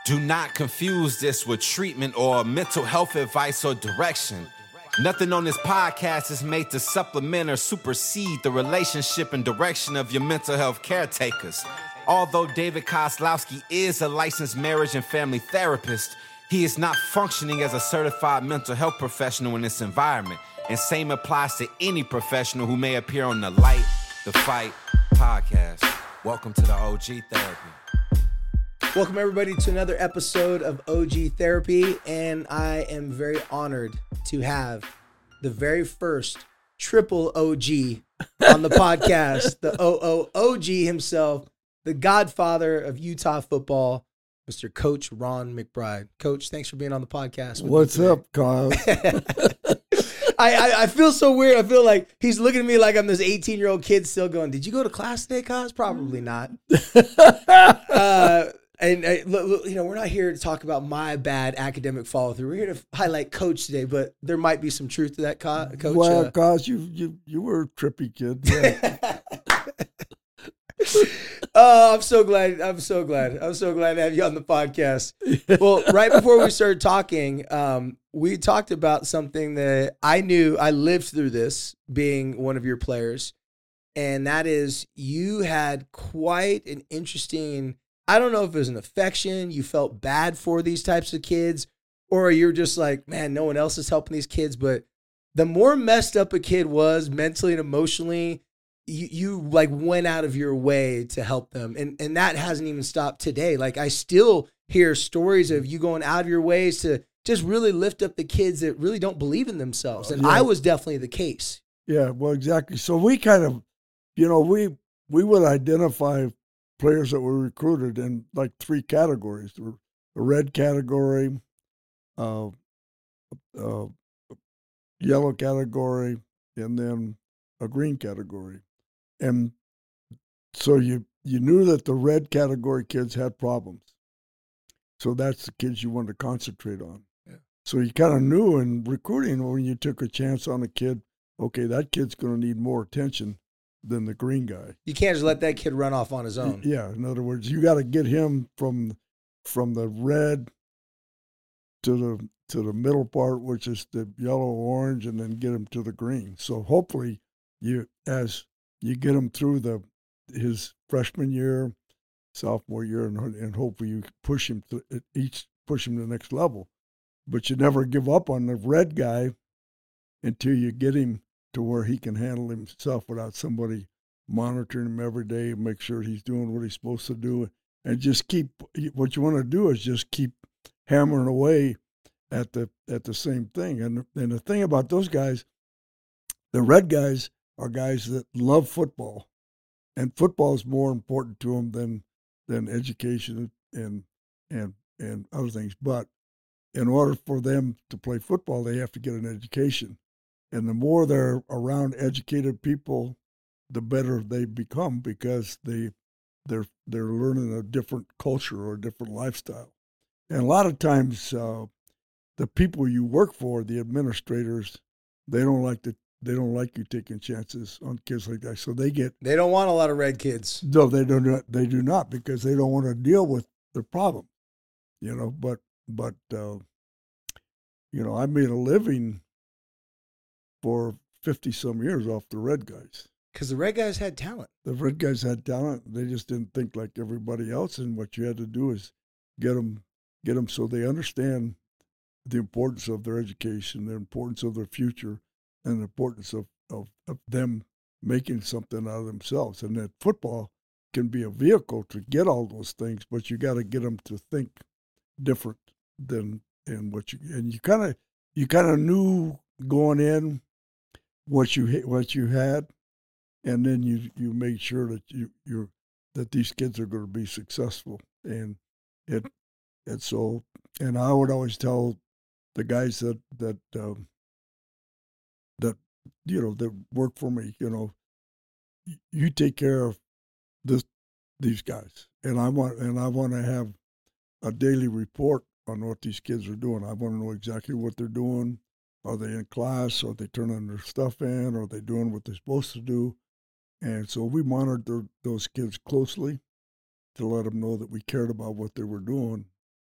Do not confuse this with treatment or mental health advice or direction. Nothing on this podcast is made to supplement or supersede the relationship and direction of your mental health caretakers. Although David Kozlowski is a licensed marriage and family therapist, he is not functioning as a certified mental health professional in this environment. And same applies to any professional who may appear on the Light the Fight podcast. Welcome to the OG Therapy. Welcome everybody to another episode of OG Therapy, and I am very honored to have the very first triple OG on the podcast, the OOOG himself, the godfather of Utah football, Mr. Coach Ron McBride. Coach, thanks for being on the podcast. What's up, Kyle? I feel so weird. I feel like he's looking at me like I'm this 18-year-old kid still going, did you go to class today, Cos? Probably not. And you know, we're not here to talk about my bad academic follow through. We're here to highlight Coach today, but there might be some truth to that, Coach. Well, Cos, you were a trippy kid. Yeah. Oh, I'm so glad to have you on the podcast. Well, right before we started talking, we talked about something that I knew. I lived through this being one of your players, and that is you had quite an interesting, I don't know if it was an affection, you felt bad for these types of kids, or you're just like, man, no one else is helping these kids. But the more messed up a kid was mentally and emotionally, you like went out of your way to help them. And that hasn't even stopped today. Like I still hear stories of you going out of your ways to just really lift up the kids that really don't believe in themselves. And I was definitely the case. Yeah, well, exactly. So we kind of, you know, we would identify players that were recruited in like three categories: the red category, yellow category, and then a green category. And so you knew that the red category kids had problems. So that's the kids you wanted to concentrate on. Yeah. So you kind of knew in recruiting when you took a chance on a kid, okay, that kid's going to need more attention than the green guy. You can't just let that kid run off on his own. Yeah, in other words, you got to get him from the red to the middle part, which is the yellow orange, and then get him to the green. So hopefully as you get him through his freshman year, sophomore year, and hopefully you push him to the next level. But you never give up on the red guy until you get him to where he can handle himself without somebody monitoring him every day and make sure he's doing what he's supposed to do. And just what you want to do is just keep hammering away at the same thing. And the thing about those guys, the red guys are guys that love football, and football is more important to them than education and other things. But in order for them to play football, they have to get an education. And the more they're around educated people, the better they become, because they're learning a different culture or a different lifestyle. And a lot of times, the people you work for, the administrators, they don't like you taking chances on kids like that. So they don't want a lot of red kids. No, they don't. They do not, because they don't want to deal with the problem. You know, but you know, I made a living for 50-some years off the red guys. Because the red guys had talent. The red guys had talent. They just didn't think like everybody else. And what you had to do is get them so they understand the importance of their education, the importance of their future, and the importance of them making something out of themselves. And that football can be a vehicle to get all those things, but you got to get them to think different than you kind of knew going in what you had, and then you made sure that that these kids are going to be successful. And so I would always tell the guys that you know that work for me, you know, you take care of these guys, and I want to have a daily report on what these kids are doing. I want to know exactly what they're doing. Are they in class? Are they turning their stuff in? Are they doing what they're supposed to do? And so we monitored those kids closely to let them know that we cared about what they were doing.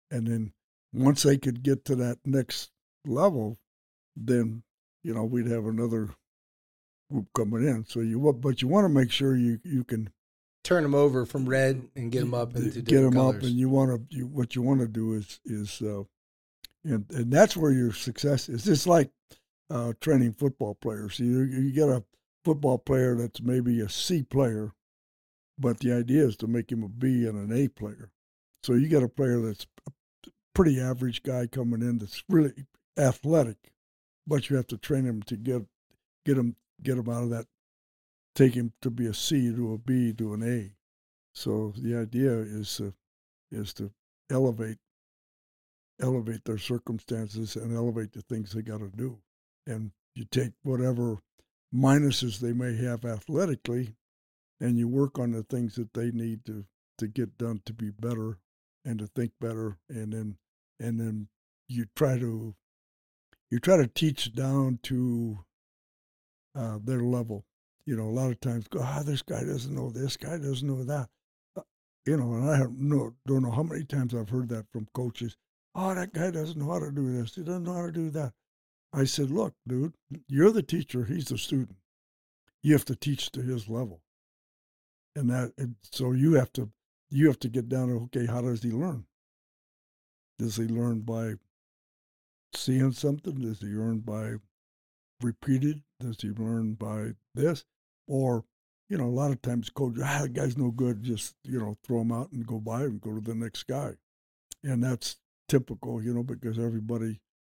And then once they could get to that next level, then, we'd have another group coming in. So but you want to make sure you can turn them over from red and get them up into get them colors. up, and what you want to do is and that's where your success is. It's like training football players. You get a football player that's maybe a C player, but the idea is to make him a B and an A player. So you get a player that's a pretty average guy coming in that's really athletic, but you have to train him to get him out of that, take him to be a C to a B to an A. So the idea is to elevate their circumstances and elevate the things they got to do. And you take whatever minuses they may have athletically, and you work on the things that they need to get done to be better and to think better, and then you try to teach down to their level. A lot of times go, this guy doesn't know this, guy doesn't know that. And I don't know how many times I've heard that from coaches. Oh, that guy doesn't know how to do this. He doesn't know how to do that. I said, look, dude, you're the teacher. He's the student. You have to teach to his level. And so you have to get down to, okay, how does he learn? Does he learn by seeing something? Does he learn by repeated? Does he learn by this? Or, a lot of times coaches, the guy's no good, just, throw him out and go by and go to the next guy. And that's typical, because everybody's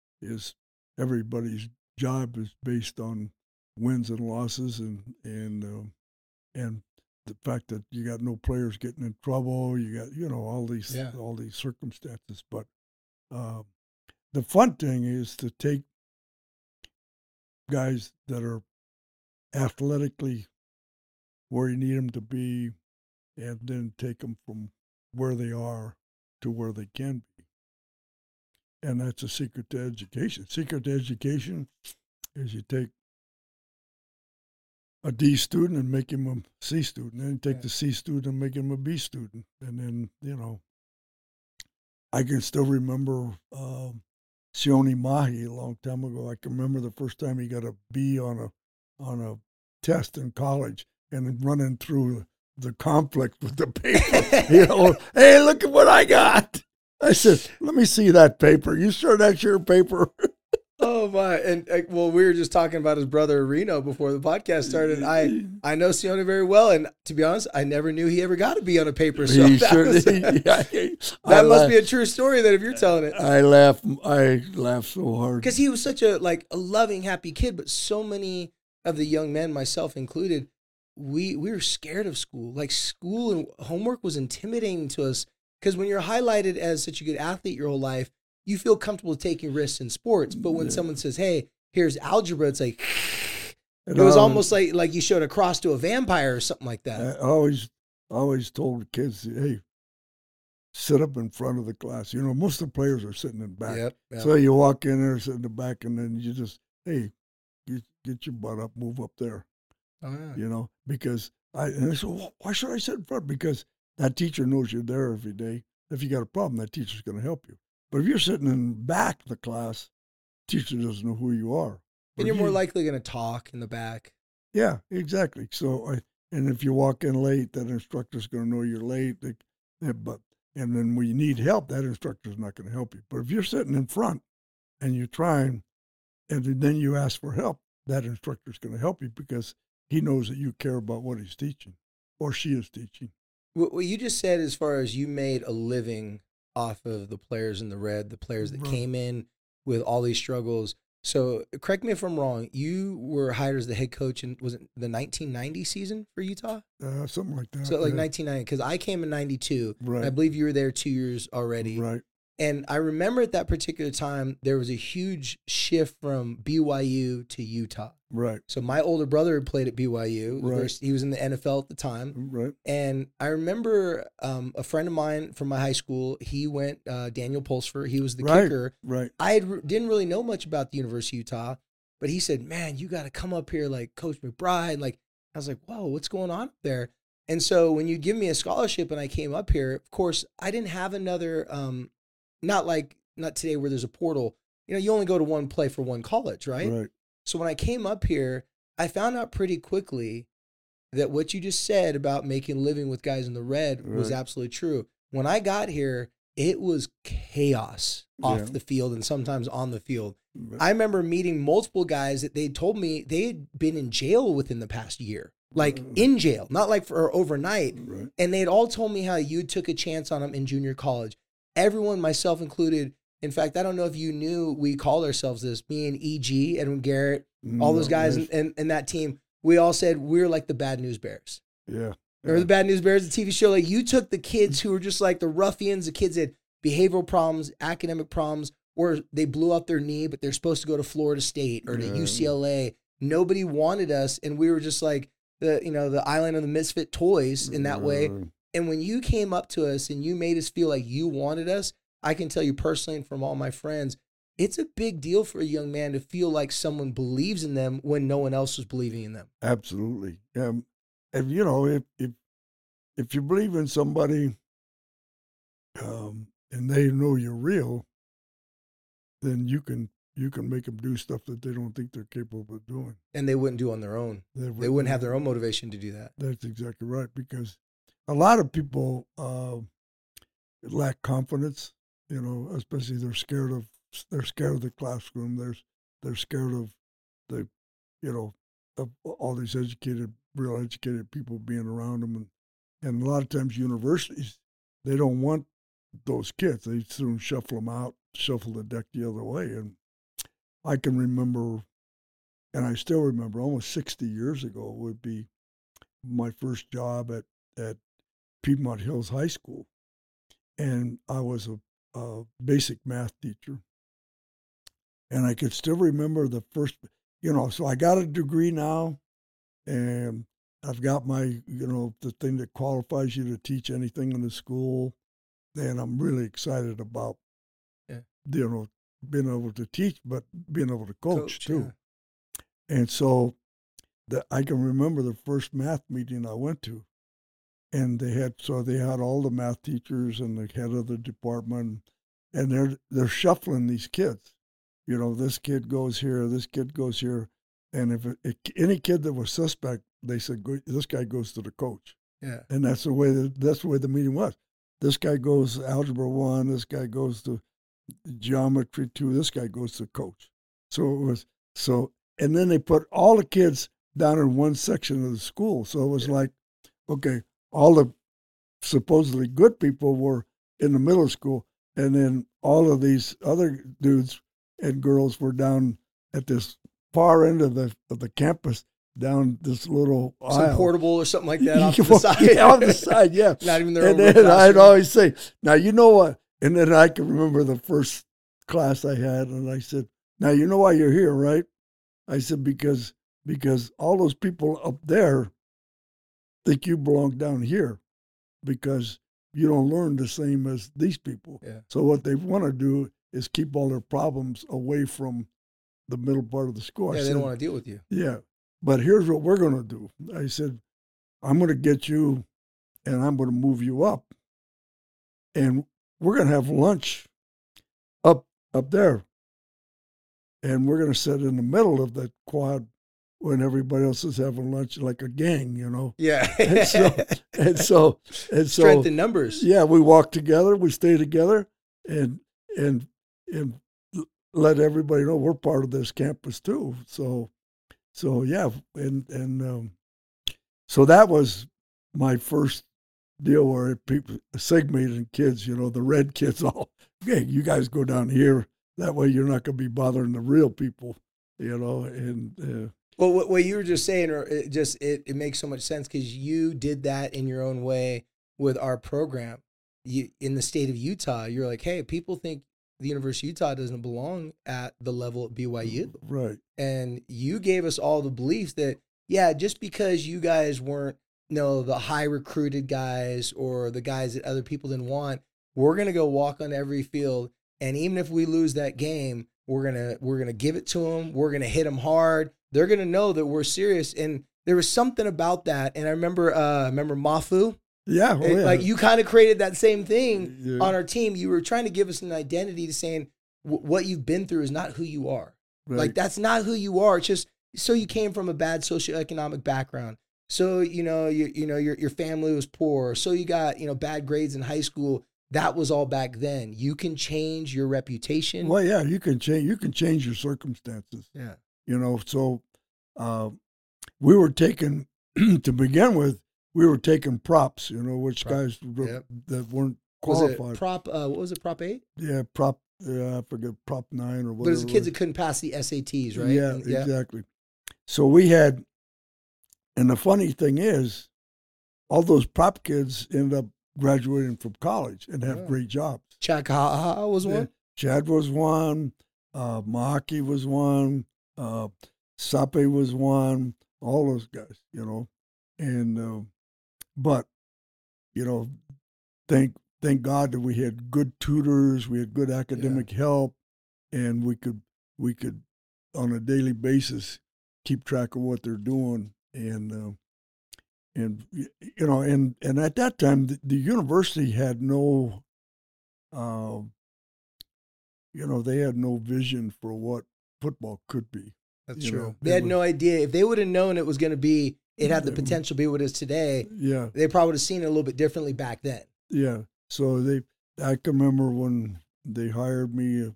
job is based on wins and losses and the fact that you got no players getting in trouble, you got, all these circumstances. But the fun thing is to take guys that are athletically where you need them to be, and then take them from where they are to where they can be. And that's a secret to education. Secret to education is you take a D student and make him a C student, and then take the C student and make him a B student. And then, I can still remember Sione Mahi a long time ago. I can remember the first time he got a B on a test in college, and then running through the conflict with the paper. Hey, look at what I got. I said, let me see that paper. You sure that's your paper? Oh my! And we were just talking about his brother Reno before the podcast started. I know Sione very well, and to be honest, I never knew he ever got to be on a paper. So that must be a true story. That if you're telling it, I laugh so hard because he was such a loving, happy kid. But so many of the young men, myself included, we were scared of school. Like school and homework was intimidating to us because when you're highlighted as such a good athlete your whole life, you feel comfortable taking risks in sports. But when someone says, hey, here's algebra, it's like, it was almost like you showed a cross to a vampire or something like that. I always told the kids, hey, sit up in front of the class. Most of the players are sitting in the back. Yep. So you walk in there, sit in the back, and then you just, hey, get your butt up, move up there. Oh, yeah. Because I said, well, why should I sit in front? Because that teacher knows you're there every day. If you got a problem, that teacher's going to help you. But if you're sitting in the back of the class, teacher doesn't know who you are. And you're more likely going to talk in the back. Yeah, exactly. So, and if you walk in late, that instructor's going to know you're late. And then when you need help, that instructor's not going to help you. But if you're sitting in front and you're trying, and then you ask for help, that instructor's going to help you because he knows that you care about what he's teaching or she is teaching. What you just said, as far as you made a living off of the players in the red, the players that came in with all these struggles. So correct me if I'm wrong. You were hired as the head coach in, was it the 1990 season for Utah? Something like that. So like 1990, because I came in 92. Right. I believe you were there 2 years already. Right. And I remember at that particular time, there was a huge shift from BYU to Utah. Right. So my older brother had played at BYU. Right. He was in the NFL at the time. Right. And I remember a friend of mine from my high school, he went, Daniel Pulsfer, he was the kicker. Right. I didn't really know much about the University of Utah, but he said, man, you got to come up here like Coach McBride. Like, I was like, whoa, what's going on up there? And so when you give me a scholarship and I came up here, of course, I didn't have another not today where there's a portal. You only go to one play for one college, right? Right. So when I came up here, I found out pretty quickly that what you just said about making a living with guys in the red was absolutely true. When I got here, it was chaos off the field and sometimes on the field. I remember meeting multiple guys that they told me they had been in jail within the past year, like in jail, not like for overnight. Right. And they'd all told me how you took a chance on them in junior college. Everyone, myself included. In fact, I don't know if you knew we called ourselves this, me and EG, Edwin Garrett, all those guys and that team. We all said we're like the Bad News Bears. Yeah. Remember the Bad News Bears, the TV show? Like you took the kids who were just like the ruffians, the kids that had behavioral problems, academic problems, or they blew out their knee, but they're supposed to go to Florida State or to UCLA. Nobody wanted us, and we were just like the island of the misfit toys in that way. And when you came up to us and you made us feel like you wanted us, I can tell you personally and from all my friends, it's a big deal for a young man to feel like someone believes in them when no one else was believing in them. Absolutely. If you believe in somebody and they know you're real, then you can make them do stuff that they don't think they're capable of doing. And they wouldn't do on their own. They wouldn't have their own motivation to do that. That's exactly right, because a lot of people lack confidence, especially they're scared of the classroom. They're scared of the, of all these real educated people being around them. And a lot of times universities, they don't want those kids. They soon shuffle them out, shuffle the deck the other way. And I can remember, and I still remember, almost 60 years ago would be my first job at Piedmont Hills High School. And I was a basic math teacher. And I could still remember the first, so I got a degree now, and I've got my, the thing that qualifies you to teach anything in the school. And I'm really excited about, being able to teach, but being able to coach too. Yeah. And so I can remember the first math meeting I went to. And they had all the math teachers and the head of the department, and they're shuffling these kids. This kid goes here, this kid goes here, and if any kid that was suspect, they said this guy goes to the coach. Yeah, and that's the way the meeting was. This guy goes to Algebra 1, this guy goes to Geometry 2, this guy goes to coach. So it was and then they put all the kids down in one section of the school. So it was like, okay, all the supposedly good people were in the middle school, and then all of these other dudes and girls were down at this far end of the campus, down this little aisle. Portable or something like that off the side. Yeah, off the side, yeah. Not even their own. And then I'd always say, now you know what? And then I can remember the first class I had, and I said, now you know why you're here, right? I said, because all those people up there think you belong down here because you don't learn the same as these people. Yeah. So what they want to do is keep all their problems away from the middle part of the school. Yeah, they don't want to deal with you. Yeah, but here's what we're going to do. I said, I'm going to get you and I'm going to move you up. And we're going to have lunch up there. And we're going to sit in the middle of the quad when everybody else is having lunch, like a gang, Yeah. and so strength in numbers. Yeah, we walk together, we stay together, and let everybody know we're part of this campus too. So yeah, and so that was my first deal where people segmented kids, the red kids all, okay, you guys go down here. That way you're not going to be bothering the real people, and. Well, what you were just saying, it makes so much sense because you did that in your own way with our program. In the state of Utah, you're like, hey, people think the University of Utah doesn't belong at the level at BYU. Right. And you gave us all the beliefs that, yeah, just because you guys weren't, the high recruited guys or the guys that other people didn't want, we're going to go walk on every field. And even if we lose that game, we're going to give it to them. We're going to hit them hard. They're going to know that we're serious. And there was something about that. And I remember Mafu, Yeah, Like you kind of created that same thing Yeah. on our team. You were trying to give us an identity to saying what you've been through is not who you are. Right. Like that's not who you are. It's just so you came from a bad socioeconomic background. So your family was poor. So you got bad grades in high school. That was all back then. You can change your reputation. Well, yeah, you can change your circumstances. Yeah. So we were taking to begin with. We were taking props. Which guys that weren't qualified. Was it prop? What was it? Prop 8? Yeah, prop. I forget, prop 9 or whatever. But it was the kids that couldn't pass the SATs, right? Yeah, exactly. So we had, and the funny thing is, all those prop kids ended up graduating from college and have great jobs. Chad Kaha was one? Chad was one. Mahaki was one. Sape was one. All those guys, And, but, thank God that we had good tutors, we had good academic help, and we could on a daily basis keep track of what they're doing, and at that time the university had no, they had no vision for what football could be. That's true. They had no idea. If they would have known it was going to be, it had the potential to be what it is today. Yeah, they probably would have seen it a little bit differently back then. Yeah. So I can remember when they hired me,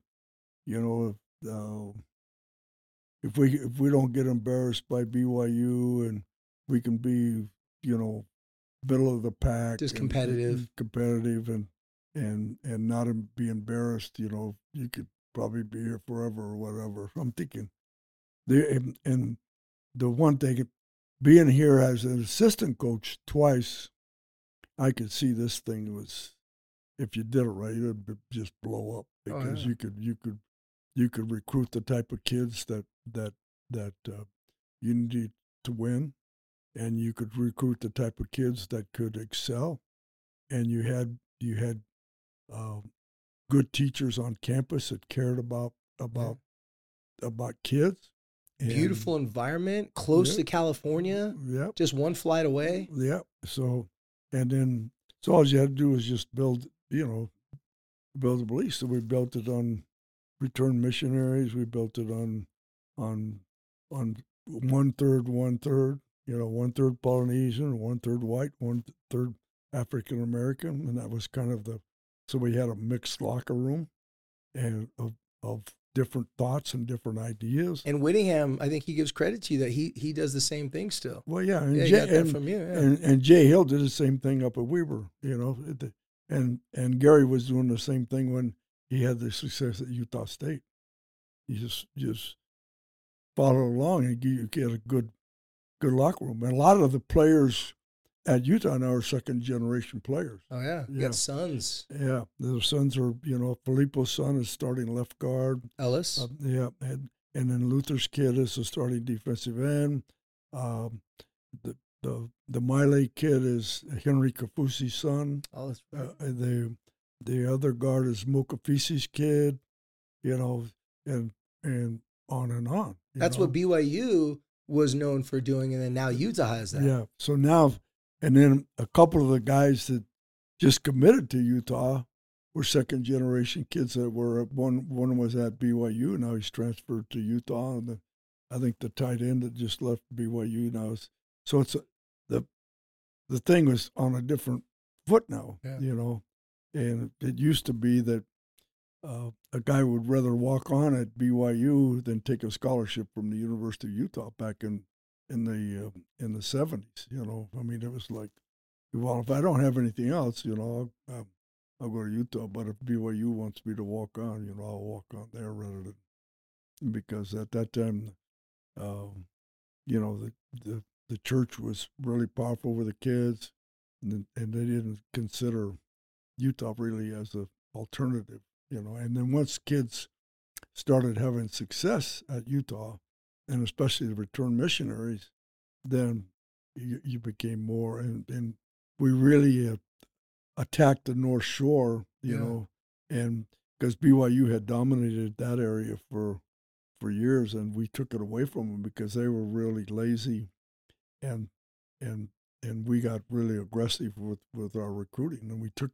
if we don't get embarrassed by BYU and we can be, middle of the pack, just competitive and not be embarrassed, you could probably be here forever or whatever. I'm thinking, and the one thing, being here as an assistant coach twice, I could see this thing was, if you did it right, it would just blow up, because you could recruit the type of kids that you needed to win, and you could recruit the type of kids that could excel, and you had good teachers on campus that cared about kids. Beautiful environment, close to California. Yeah, just one flight away. Yeah. So all you had to do was just build a belief. So we built it on returned missionaries. We built it on 1/3, 1/3. 1/3 Polynesian, 1/3 white, 1/3 African American, and that was kind of so we had a mixed locker room, and of different thoughts and different ideas. And Whittingham, I think he gives credit to you that he does the same thing still. Well, yeah, and he got that from you. Yeah. And Jay Hill did the same thing up at Weber, and Gary was doing the same thing when he had the success at Utah State. He just followed along, and you get a good locker room. And a lot of the players at Utah now are second generation players. Oh yeah, you got sons. Yeah, their sons are, Filippo's son is starting left guard. Ellis. And then Luther's kid is a starting defensive end. The Miley kid is Henry Kafusi's son. Oh, that's right. The other guard is Mukafisi's kid. And on and on. That's what BYU was known for doing, and then now Utah has that. Yeah. So now, and then a couple of the guys that just committed to Utah were second generation kids that were one was at BYU. Now he's transferred to Utah, and I think the tight end that just left BYU now is. So it's the thing was on a different foot now, and it used to be that a guy would rather walk on at BYU than take a scholarship from the University of Utah back in the 70s. I mean, it was like, well, if I don't have anything else, I'll go to Utah. But if BYU wants me to walk on, I'll walk on there rather than, because at that time, the church was really powerful with the kids, and they didn't consider Utah really as an alternative. And then once kids started having success at Utah, and especially the return missionaries, then you became more, and we really attacked the North Shore, and because BYU had dominated that area for years, and we took it away from them because they were really lazy, and we got really aggressive with our recruiting, and we took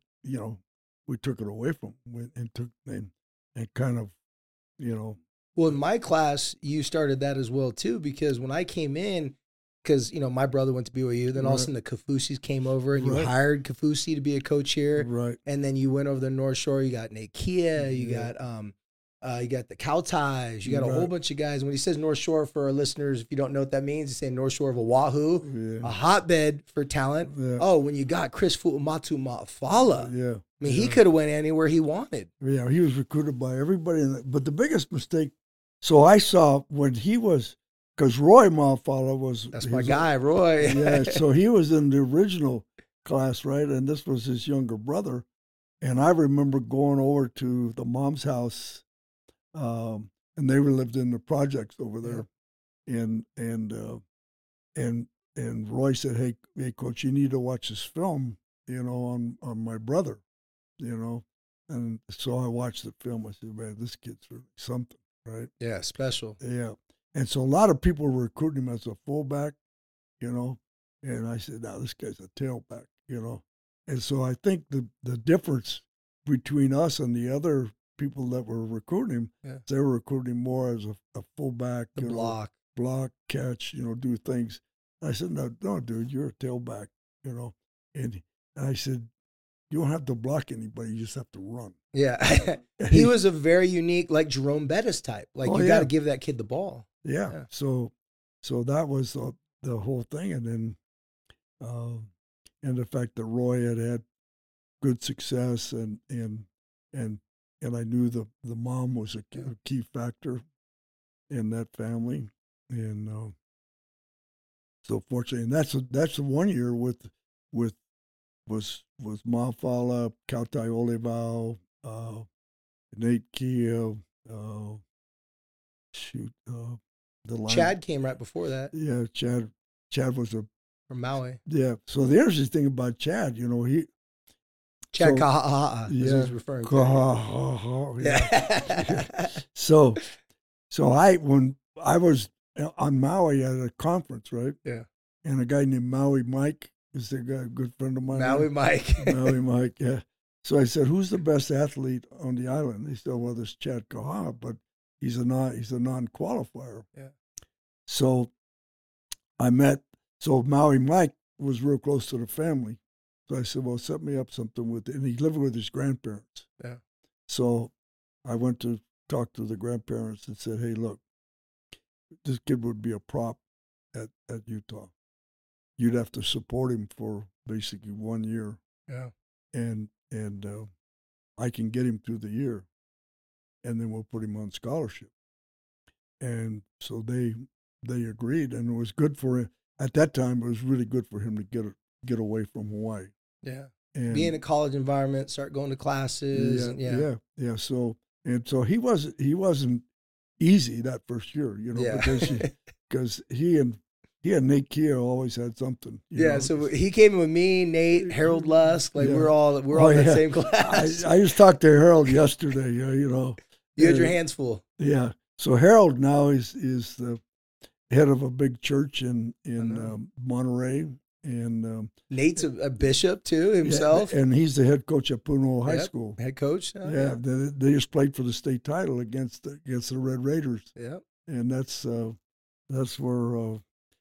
it away from them and kind of, you know. Well, in my class, you started that as well too, because when I came in, because my brother went to BYU, then all of a sudden the Kafusis came over, and you hired Kafusi to be a coach here, right? And then you went over the North Shore. You got Nate Kia, you got the Cowties, you got a whole bunch of guys. When he says North Shore, for our listeners, if you don't know what that means, he's saying North Shore of Oahu, a hotbed for talent. Yeah. Oh, when you got Chris Fu'umatu Ma'afala, I mean, he could have went anywhere he wanted. Yeah, he was recruited by everybody, but the biggest mistake. So I saw when he was, because Roy Ma'afala was. That's my guy, Roy. Yeah, so he was in the original class, right? And this was his younger brother. And I remember going over to the mom's house, and they lived in the projects over there. Yeah. And Roy said, hey, Coach, you need to watch this film, on my brother, And so I watched the film. I said, man, this kid's really something. Right. Yeah, special. Yeah. And so a lot of people were recruiting him as a fullback, and I said, now this guy's a tailback, And so I think the difference between us and the other people that were recruiting him, they were recruiting more as a fullback, block, catch, do things. And I said, no, dude, you're a tailback, And I said, you don't have to block anybody. You just have to run. Yeah. He was a very unique, like Jerome Bettis type. Like, you got to give that kid the ball. Yeah. So that was the whole thing. And then, and the fact that Roy had good success and I knew the mom was a key factor in that family. And, so fortunately, and that's the 1 year with Ma'afala, Kautai Olivao, Nate Kia, the line. Chad came right before that. Yeah, Chad was from Maui. Yeah. So the interesting thing about Chad, Chad Kaha'a is what he's referring to. Kaha'a, yeah. So when I was on Maui at a conference, right? Yeah. And a guy named Maui Mike is a good friend of mine. Maui Mike. Maui Mike, yeah. So I said, who's the best athlete on the island? They said, well, there's Chad Kaha'a, but he's a non-qualifier. Yeah. So Maui Mike was real close to the family. So I said, well, set me up something with it. And he lived with his grandparents. Yeah. So I went to talk to the grandparents and said, hey, look, this kid would be a prop at Utah. You'd have to support him for basically 1 year. Yeah. And I can get him through the year, and then we'll put him on scholarship. And so they agreed, and it was good for him. At that time, it was really good for him to get away from Hawaii. Yeah. And be in a college environment, start going to classes. Yeah. So he wasn't easy that first year, because he and Nate Kia always had something. You know? So he came in with me, Nate, Harold Lusk. Like we're all in the same class. I just talked to Harold yesterday. You had your hands full. Yeah. So Harold now is the head of a big church in Monterey, and Nate's a bishop too himself, and he's the head coach at Puno High School. Head coach. They just played for the state title against the Red Raiders. Yeah. And that's where.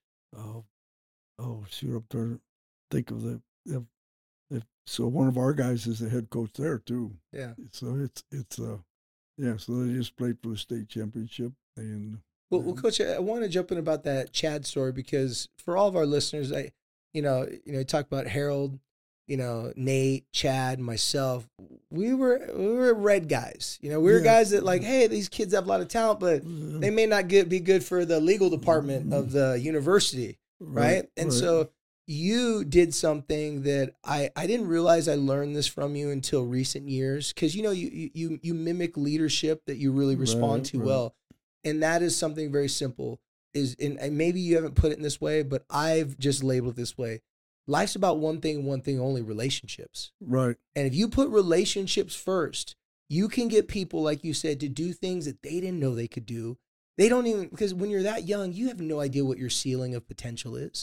I'm trying to think of so one of our guys is the head coach there too. Yeah. So so they just played for the state championship. And well, Coach, I want to jump in about that Chad story, because for all of our listeners, you talk about Harold, Nate, Chad, myself. We were red guys. We were guys that hey, these kids have a lot of talent, but they may not be good for the legal department of the university, right? And so you did something that I didn't realize I learned this from you until recent years, because you mimic leadership that you really respond to well, and that is something very simple. And maybe you haven't put it in this way, but I've just labeled it this way. Life's about one thing only, relationships. Right. And if you put relationships first, you can get people, like you said, to do things that they didn't know they could do. They don't even, because when you're that young, you have no idea what your ceiling of potential is.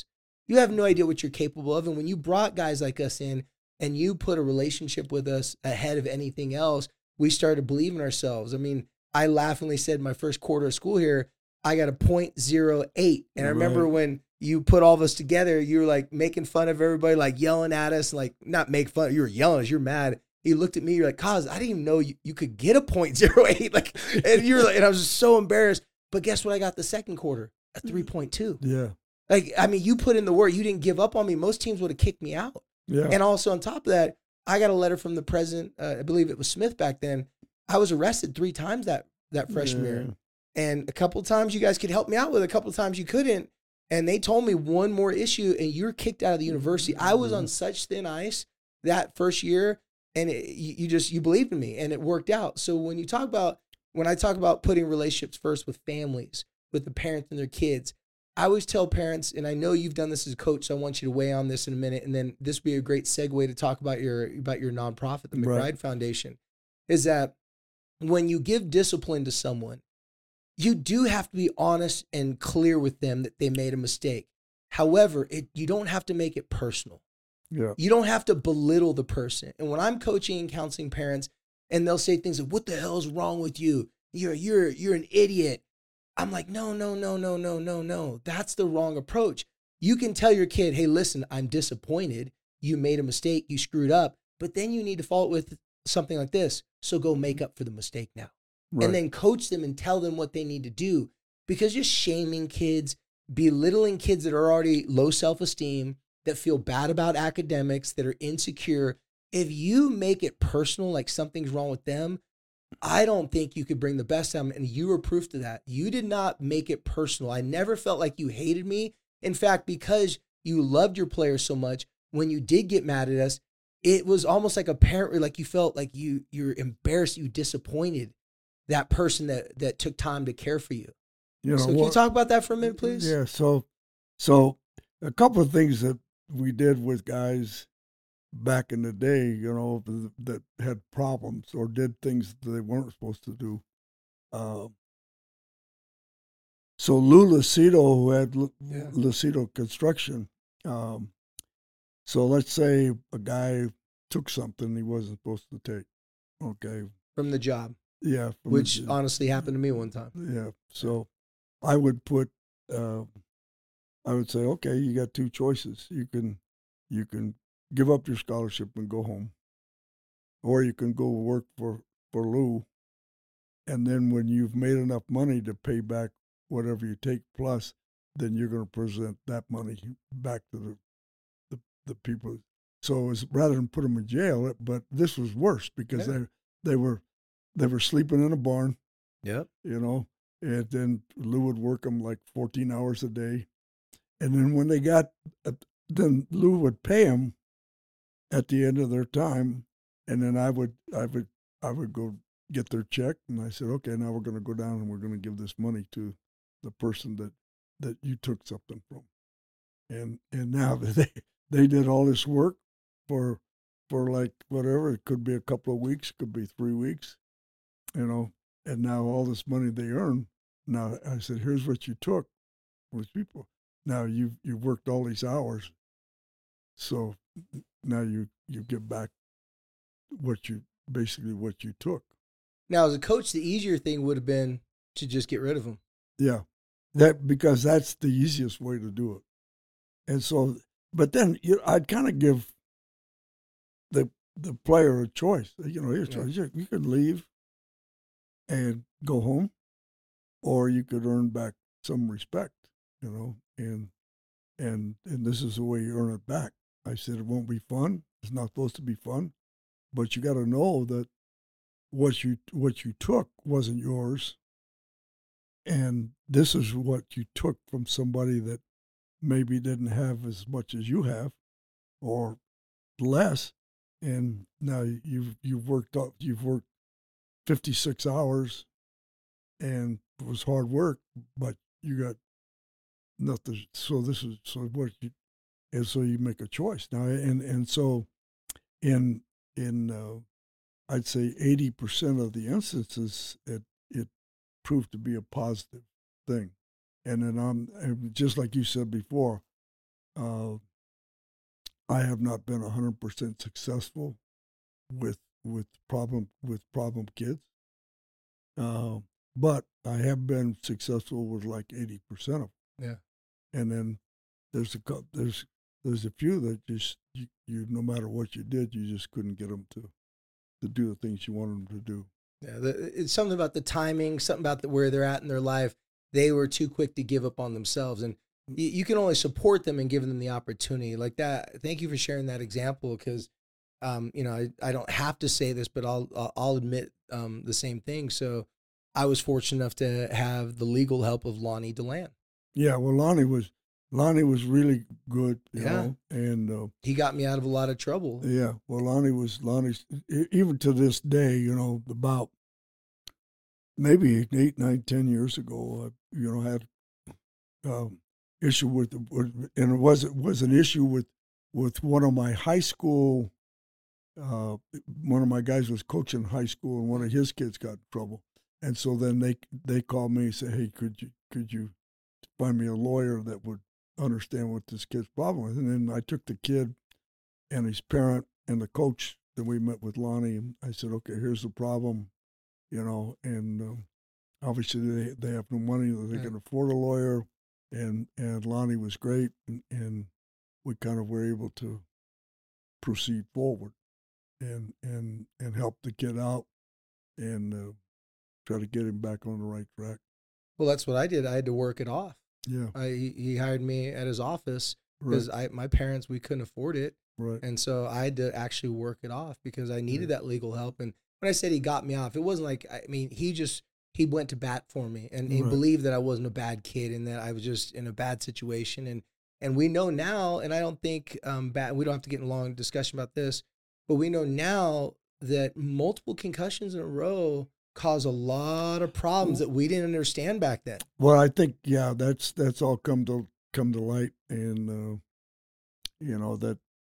You have no idea what you're capable of. And when you brought guys like us in and you put a relationship with us ahead of anything else, we started believing ourselves. I mean, I laughingly said my first quarter of school here, I got a .08. And I remember when you put all of us together, you were like making fun of everybody, like yelling at us, like not make fun. You were yelling as you're mad. He looked at me, you're like, Kaz, I didn't even know you could get a .08. Like, and you're like, and I was just so embarrassed. But guess what? I got the second quarter, a 3.2. Yeah. Like, I mean, you put in the work. You didn't give up on me. Most teams would have kicked me out. Yeah. And also on top of that, I got a letter from the president. I believe it was Smith back then. I was arrested 3 times that freshman year. And a couple of times you guys could help me out with it. A couple of times you couldn't. And they told me one more issue and you're kicked out of the university. I was on such thin ice that first year. And you believed in me and it worked out. So when I talk about putting relationships first with families, with the parents and their kids, I always tell parents, and I know you've done this as a coach, so I want you to weigh on this in a minute, and then this would be a great segue to talk about your nonprofit, the McBride Foundation, is that when you give discipline to someone, you do have to be honest and clear with them that they made a mistake. However, you don't have to make it personal. Yeah. You don't have to belittle the person. And when I'm coaching and counseling parents, and they'll say things like, "What the hell's wrong with you? You're an idiot." I'm like, no. That's the wrong approach. You can tell your kid, "Hey, listen, I'm disappointed. You made a mistake. You screwed up." But then you need to follow it with something like this. "So go make up for the mistake now." Right. And then coach them and tell them what they need to do. Because just shaming kids, belittling kids that are already low self-esteem, that feel bad about academics, that are insecure, if you make it personal, like something's wrong with them, I don't think you could bring the best out of them. And you were proof to that. You did not make it personal. I never felt like you hated me. In fact, because you loved your players so much, when you did get mad at us, it was almost like a parent, like you felt like you're embarrassed, you disappointed that person that took time to care for you. So can you talk about that for a minute, please? Yeah. So a couple of things that we did with guys back in the day, that had problems or did things that they weren't supposed to do. So Lou Lucido, who had Lucido Construction, so let's say a guy took something he wasn't supposed to take, okay? From the job. Yeah. Which honestly happened to me one time. Yeah. So I would say, okay, you got 2 choices. You can give up your scholarship and go home, or you can go work for Lou, and then when you've made enough money to pay back whatever you take plus, then you're going to present that money back to the people. So it was rather than put them in jail, but this was worse because they were sleeping in a barn. Yep. And then Lou would work them like 14 hours a day, and then when they got, then Lou would pay them at the end of their time, and then I would go get their check, and I said, okay, now we're going to go down and we're going to give this money to the person that you took something from, and now they did all this work for like whatever, it could be a couple of weeks, could be 3 weeks, and now all this money they earn. Now I said, here's what you took from these people. Now you've worked all these hours, so now you get back what you took. Now, as a coach, the easier thing would have been to just get rid of them. Yeah, because that's the easiest way to do it. And so, but then I'd kind of give the player a choice. Here's a choice. You could leave and go home, or you could earn back some respect. And this is the way you earn it back. I said, it won't be fun. It's not supposed to be fun, but you got to know that what you took wasn't yours, and this is what you took from somebody that maybe didn't have as much as you have, or less, and now you've worked 56 hours, and it was hard work, but you got nothing. So so you make a choice now, and so in I'd say 80% of the instances it proved to be a positive thing, and then just like you said before, I have not been 100% successful with problem kids, but I have been successful with like 80% of them. Yeah. And then there's a few that just you no matter what you did, you just couldn't get them to do the things you wanted them to do. Yeah, it's something about the timing, something about where they're at in their life. They were too quick to give up on themselves, and you can only support them and give them the opportunity like that. Thank you for sharing that example, because I don't have to say this, but I'll admit the same thing. So I was fortunate enough to have the legal help of Lonnie DeLand. Yeah, well, Lonnie was really good, you know, and he got me out of a lot of trouble. Yeah, well, Lonnie's even to this day, you know, about maybe 8, 9, 10 years ago, I had issue with, and it was an issue with one of my high school. One of my guys was coaching high school, and one of his kids got in trouble, and so then they called me and said, "Hey, could you find me a lawyer that would understand what this kid's problem was?" And then I took the kid and his parent and the coach. Then we met with Lonnie, and I said, "Okay, here's the problem, you know." And obviously they have no money; they can afford a lawyer. And Lonnie was great, and we kind of were able to proceed forward and help the kid out and try to get him back on the right track. Well, that's what I did. I had to work it off. Yeah. He hired me at his office because my parents, we couldn't afford it. Right. And so I had to actually work it off because I needed that legal help. And when I said he got me off, it wasn't like, he went to bat for me and he believed that I wasn't a bad kid and that I was just in a bad situation. And we know now, and I don't think we don't have to get in a long discussion about this, but we know now that multiple concussions in a row cause a lot of problems that we didn't understand back then. Well, I think that's all come to light, and that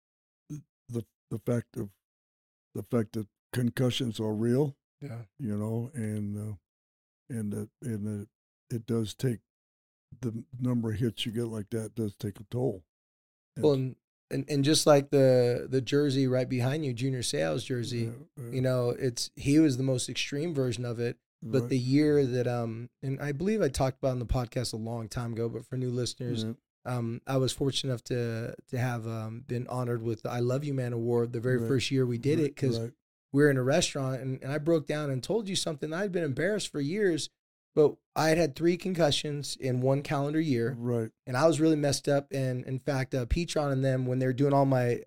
the fact that concussions are real. Yeah. You know, and that it does take the number of hits you get like that does take a toll. Well, and just like the jersey right behind you, Junior Seau's jersey, you know, he was the most extreme version of it. But the year that and I believe I talked about it in the podcast a long time ago, but for new listeners, I was fortunate enough to have been honored with the I Love You Man award the very first year we did it, because we were in a restaurant and I broke down and told you something. I'd been embarrassed for years, but I had 3 concussions in 1 calendar year. Right. And I was really messed up. And in fact, Petron and them, when they're doing all my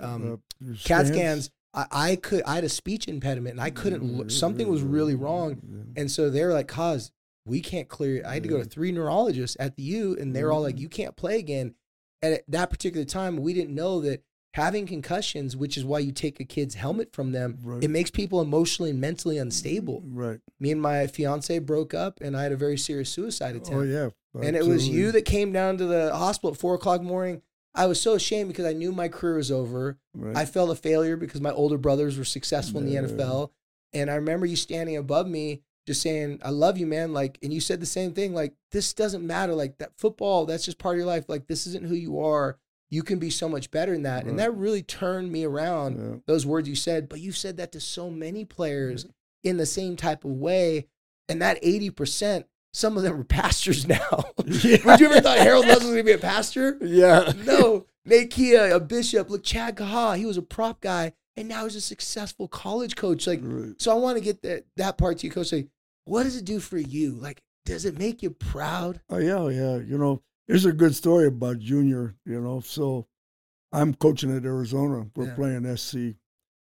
CAT scans, I had a speech impediment and I couldn't, something was really wrong. And so they were like, Cause, we can't clear it. I had to go to 3 neurologists at the U, and they were all like, you can't play again. And at that particular time, we didn't know that having concussions, which is why you take a kid's helmet from them, it makes people emotionally and mentally unstable. Right. Me and my fiance broke up, and I had a very serious suicide attempt. Oh, yeah. Absolutely. And it was you that came down to the hospital at 4 o'clock in the morning. I was so ashamed because I knew my career was over. Right. I felt a failure because my older brothers were successful in the NFL. And I remember you standing above me just saying, I love you, man. Like, and you said the same thing, like, this doesn't matter. Like, that football, that's just part of your life. Like, this isn't who you are. You can be so much better than that. Right. And that really turned me around, those words you said. But you've said that to so many players in the same type of way. And that 80%, some of them are pastors now. Would you ever thought Harold Lutz was going to be a pastor? Yeah. No. Nate Kia, a bishop. Look, Chad Kaha, he was a prop guy. And now he's a successful college coach. Like, so I want to get that part to you, Coach. Like, what does it do for you? Like, does it make you proud? Oh, yeah. You know, here's a good story about Junior, you know. So I'm coaching at Arizona. We're playing SC,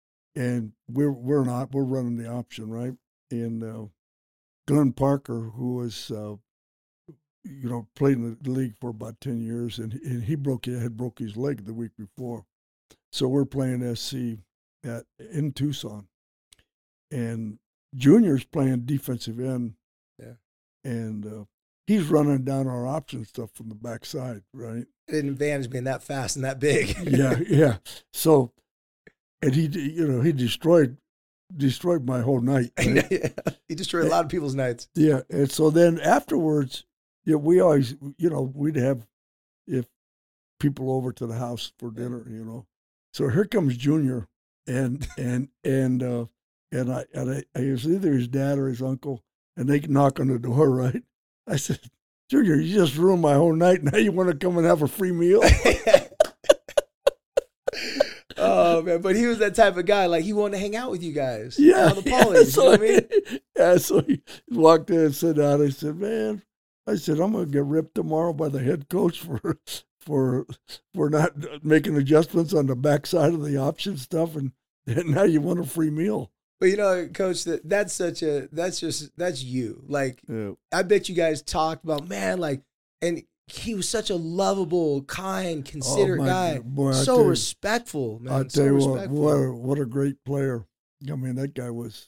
and we're running the option, right? And Glenn Parker, who was, played in the league for about 10 years, and he had broke his leg the week before. So we're playing SC in Tucson, and Junior's playing defensive end, and he's running down our option stuff from the backside, right? An advantage being that fast and that big. yeah. So, and he destroyed my whole night. Right? He destroyed a lot of people's nights. Yeah, and so then afterwards, we always, we'd have, if people over to the house for dinner, you know. So here comes Junior, and it was either his dad or his uncle, and they knock on the door, right? I said, Junior, you just ruined my whole night. Now you want to come and have a free meal? Oh man, but he was that type of guy. Like he wanted to hang out with you guys. Yeah, on the Polys, so you know what I mean? Yeah, so he walked in and sat down. I said, man, I'm going to get ripped tomorrow by the head coach for not making adjustments on the backside of the option stuff, and now you want a free meal. But you know, Coach, that's you. Like, I bet you guys talked about, man, like, and he was such a lovable, kind, considerate guy. Boy, so respectful, man. I'll tell you what a great player. I mean, that guy was,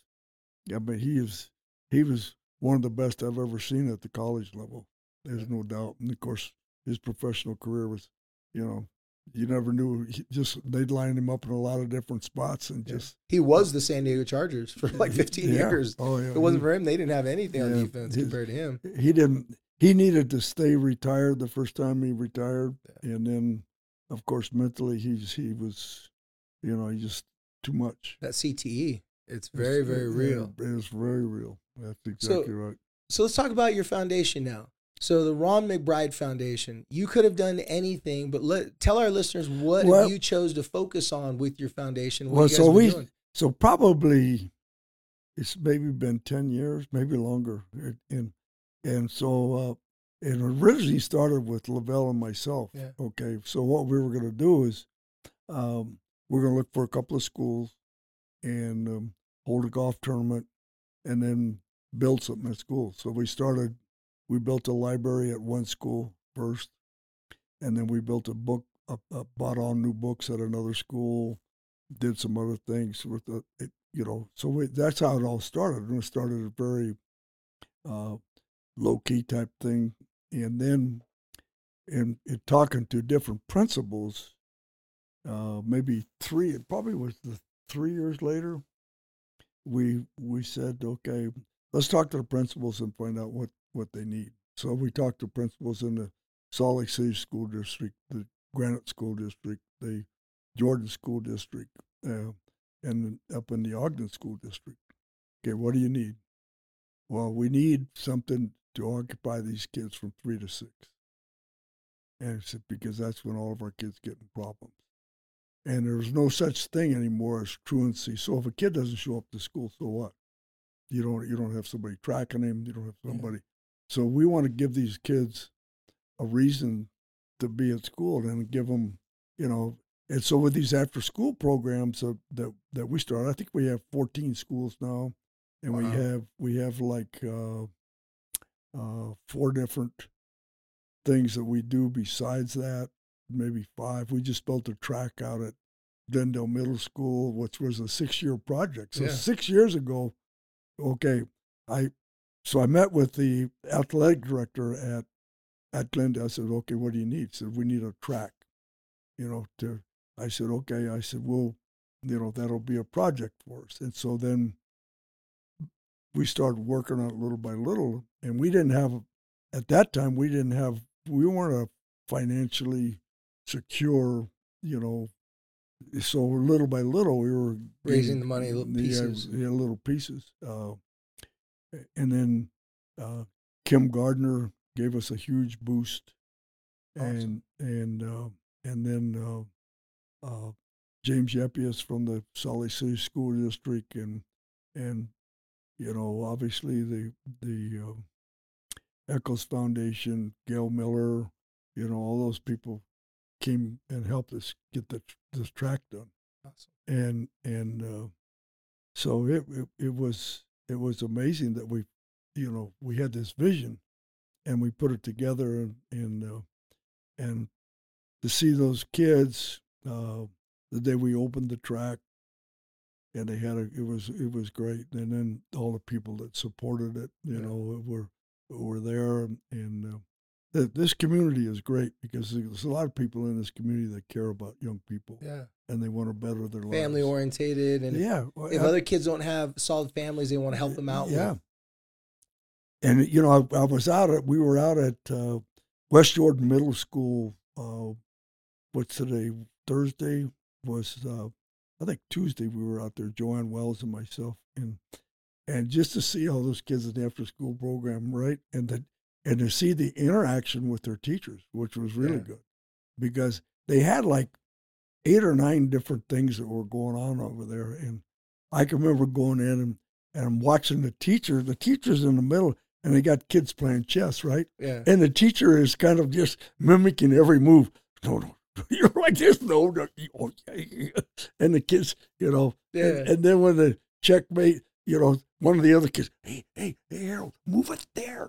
he was one of the best I've ever seen at the college level. There's no doubt. And of course, his professional career was, you know, you never knew. They'd line him up in a lot of different spots, and he was the San Diego Chargers for like 15 years. Oh yeah. If it wasn't for him, they didn't have anything on defense compared to him. He didn't. He needed to stay retired the first time he retired, and then, of course, mentally he was, you know, he just too much. That CTE, it's very, very real. It's very real. That's exactly right. So let's talk about your foundation now. So the Ron McBride Foundation, you could have done anything, but tell our listeners what you chose to focus on with your foundation. What you guys been doing? So probably it's maybe been 10 years, maybe longer. And so it originally started with Lavelle and myself. Yeah. Okay, so what we were going to do is we're going to look for a couple of schools and hold a golf tournament and then build something at school. So we built a library at one school first, and then we built a book, bought all new books at another school, did some other things with that's how it all started. And it started a very low-key type thing. And then in talking to different principals, it probably was 3 years later, we said, okay, let's talk to the principals and find out what they need. So we talked to principals in the Salt Lake City School District, the Granite School District, the Jordan School District, and up in the Ogden School District. Okay, what do you need? Well, we need something to occupy these kids from 3 to 6. And I said, because that's when all of our kids get in problems. And there's no such thing anymore as truancy. So if a kid doesn't show up to school, so what? You don't have somebody tracking him. You don't have somebody. So we want to give these kids a reason to be at school and give them, you know. And so with these after-school programs that we started, I think we have 14 schools now, and we have like 4 different things that we do besides that, maybe 5. We just built a track out at Glendale Middle School, which was a 6-year project. So 6 years ago, okay, I met with the athletic director at Glendale. I said, okay, what do you need? He said, we need a track, you know, I said, okay. I said, well, you know, that'll be a project for us. And so then we started working on it little by little, and at that time, we weren't a financially secure, you know, so little by little we were raising the money, little pieces. Yeah, little pieces. And then Kim Gardner gave us a huge boost, awesome. and then James Yeppius from the Salt Lake City School District, and you know, obviously the Eccles Foundation, Gail Miller, you know, all those people came and helped us get this track done. Awesome. And so it was amazing that we had this vision, and we put it together, and to see those kids the day we opened the track, and it was great. And then all the people that supported it, you know, were there, and this community is great because there's a lot of people in this community that care about young people, and they want to better their lives. Family orientated, and if other kids don't have solid families, they want to help them out. Yeah. And you know, we were out at West Jordan Middle School what's today? Thursday was, I think Tuesday we were out there, Joanne Wells and myself, and just to see all those kids in the after school program, right? And to see the interaction with their teachers, which was really good, because they had like 8 or 9 different things that were going on over there. And I can remember going in and I'm watching the teacher's in the middle, and they got kids playing chess, right? Yeah. And the teacher is kind of just mimicking every move. No, you're like this. No. Oh, yeah. And the kids, and then when the checkmate, one of the other kids, hey, Harold, move it there.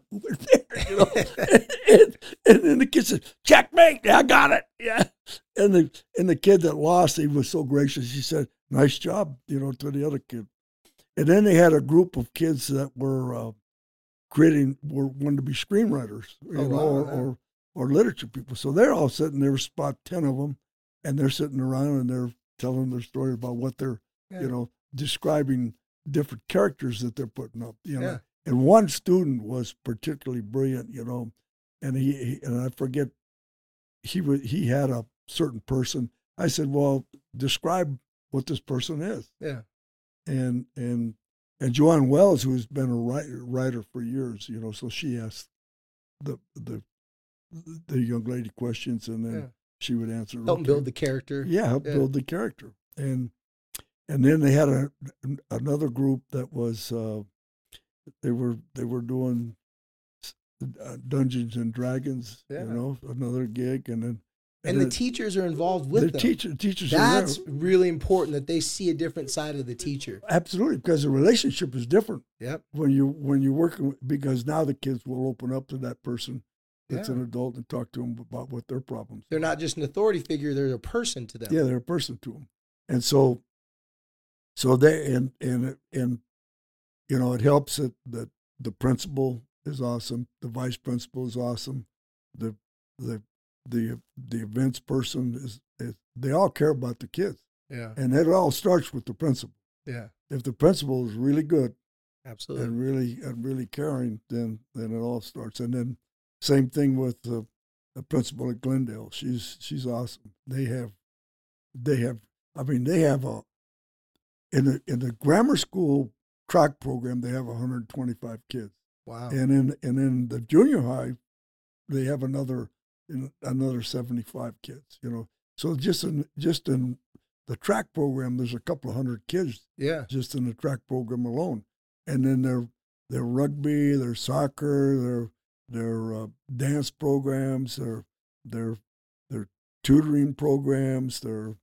and then the kid said, checkmate, I got it. Yeah. And the kid that lost, he was so gracious. He said, nice job, to the other kid. And then they had a group of kids that were wanted to be screenwriters, or literature people. So they're all sitting there, about 10 of them, and they're sitting around and they're telling their story about what they're, describing different characters that they're putting up, And one student was particularly brilliant, and he and I forget, he had a certain person. I said, well, describe what this person is. Yeah. And Joanne Wells, who's been a writer for years, so she asked the young lady questions, and then she would answer. Help build the character. Yeah, help build the character. And then they had another group that was they were doing Dungeons and Dragons, another gig, and the teachers are involved with them. Teachers. That's really important, that they see a different side of the teacher. Absolutely, because the relationship is different. Yep. When you're working, because now the kids will open up to that person that's an adult and talk to them about what their problems are. They're not just an authority figure; they're a person to them. Yeah, they're a person to them, and so they and it helps that the principal is awesome, the vice principal is awesome, the events person is they all care about the kids. Yeah. And it all starts with the principal. Yeah. If the principal is really good, absolutely, and really caring, then it all starts. And then same thing with the principal at Glendale. She's awesome. They have in the grammar school track program, they have 125 kids. Wow. And in the junior high, they have another 75 kids. So just in the track program, there's a couple of hundred kids. Yeah. Just in the track program alone, and then their rugby, their soccer, their dance programs, their tutoring programs, their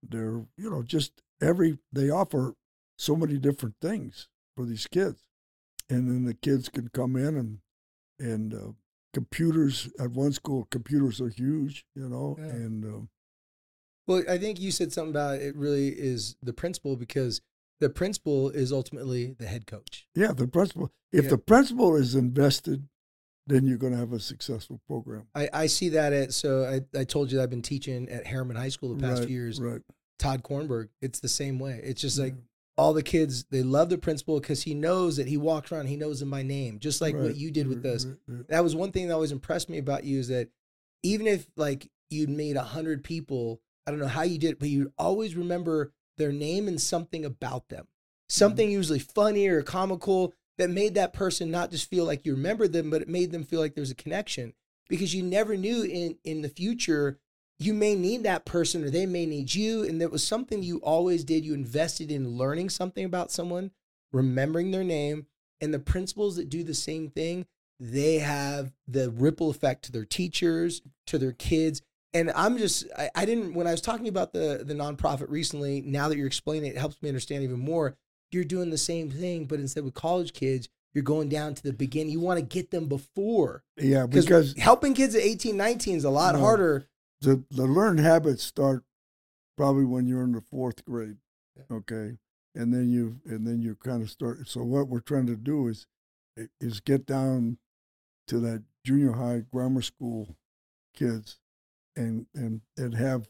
just they offer so many different things for these kids, and then the kids can come in and computers at one school. Computers are huge, and. Well, I think you said something about it really is the principal, because the principal is ultimately the head coach. Yeah, the principal. If the principal is invested, then you're going to have a successful program. I see that I told you that I've been teaching at Harriman High School the past few years. Right. Todd Kornberg, it's the same way. It's just like all the kids, they love the principal because he knows that he walks around, he knows them by name, just like what you did with us. That was one thing that always impressed me about you, is that even if like you'd made 100 people, I don't know how you did it, but you'd always remember their name and something about them. Something usually funny or comical that made that person not just feel like you remembered them, but it made them feel like there's a connection, because you never knew in the future you may need that person or they may need you. And that was something you always did. You invested in learning something about someone, remembering their name, and the principals that do the same thing, they have the ripple effect to their teachers, to their kids. And I didn't, when I was talking about the nonprofit recently, now that you're explaining it, it helps me understand even more. You're doing the same thing, but instead with college kids, you're going down to the beginning. You want to get them before. Yeah, because helping kids at 18, 19 is a lot harder. The learned habits start probably when you're in the 4th grade, okay? And then you kind of start. So what we're trying to do is get down to that junior high grammar school kids and have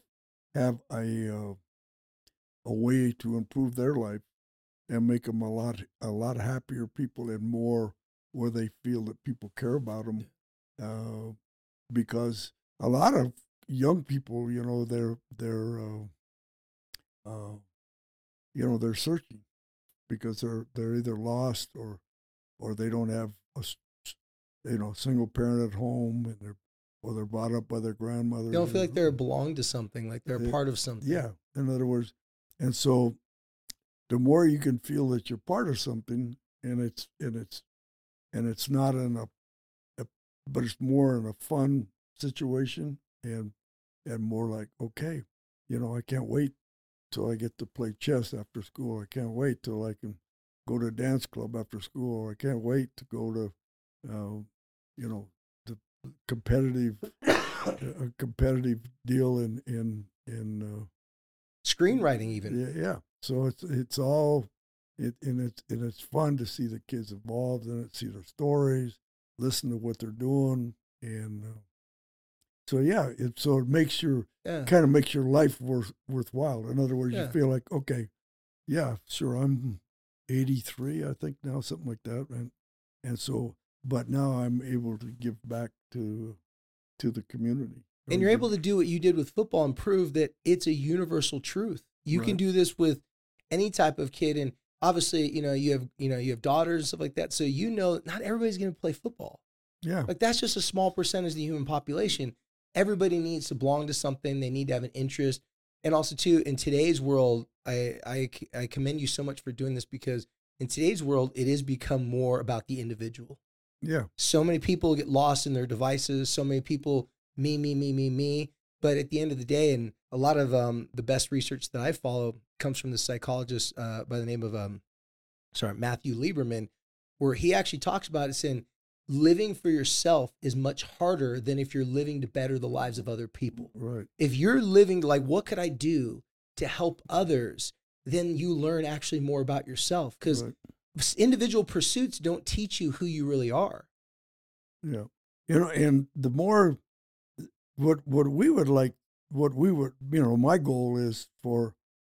a way to improve their life and make them a lot happier people, and more where they feel that people care about them, because a lot of young people, they're searching because they're either lost or they don't have a single parent at home, and they're brought up by their grandmother. They don't feel like they belong to something, like they're a part of something. Yeah, in other words, and so the more you can feel that you're part of something, and it's not but it's more in a fun situation, and more like, okay, I can't wait till I get to play chess after school. I can't wait till I can go to a dance club after school. Or I can't wait to go to, the competitive deal in screenwriting even. Yeah. So it's all and it's fun to see the kids involved in it, see their stories, listen to what they're doing, and so it makes kind of makes your life worthwhile. In other words, you feel like, okay, yeah, sure, I'm 83, I think now, something like that, and so, but now I'm able to give back to the community. And you're able to do what you did with football and prove that it's a universal truth. You can do this with any type of kid, and obviously, you have daughters and stuff like that. So not everybody's going to play football. Yeah, like that's just a small percentage of the human population. Everybody needs to belong to something. They need to have an interest, and also too, in today's world, I commend you so much for doing this, because in today's world, it has become more about the individual. Yeah, so many people get lost in their devices. So many people me. But at the end of the day, and a lot of the best research that I follow comes from the psychologist by the name of Matthew Lieberman, where he actually talks about it, saying living for yourself is much harder than if you're living to better the lives of other people. Right. If you're living like, what could I do to help others, then you learn actually more about yourself, because individual pursuits don't teach you who you really are. Yeah. And the more what we would, my goal is for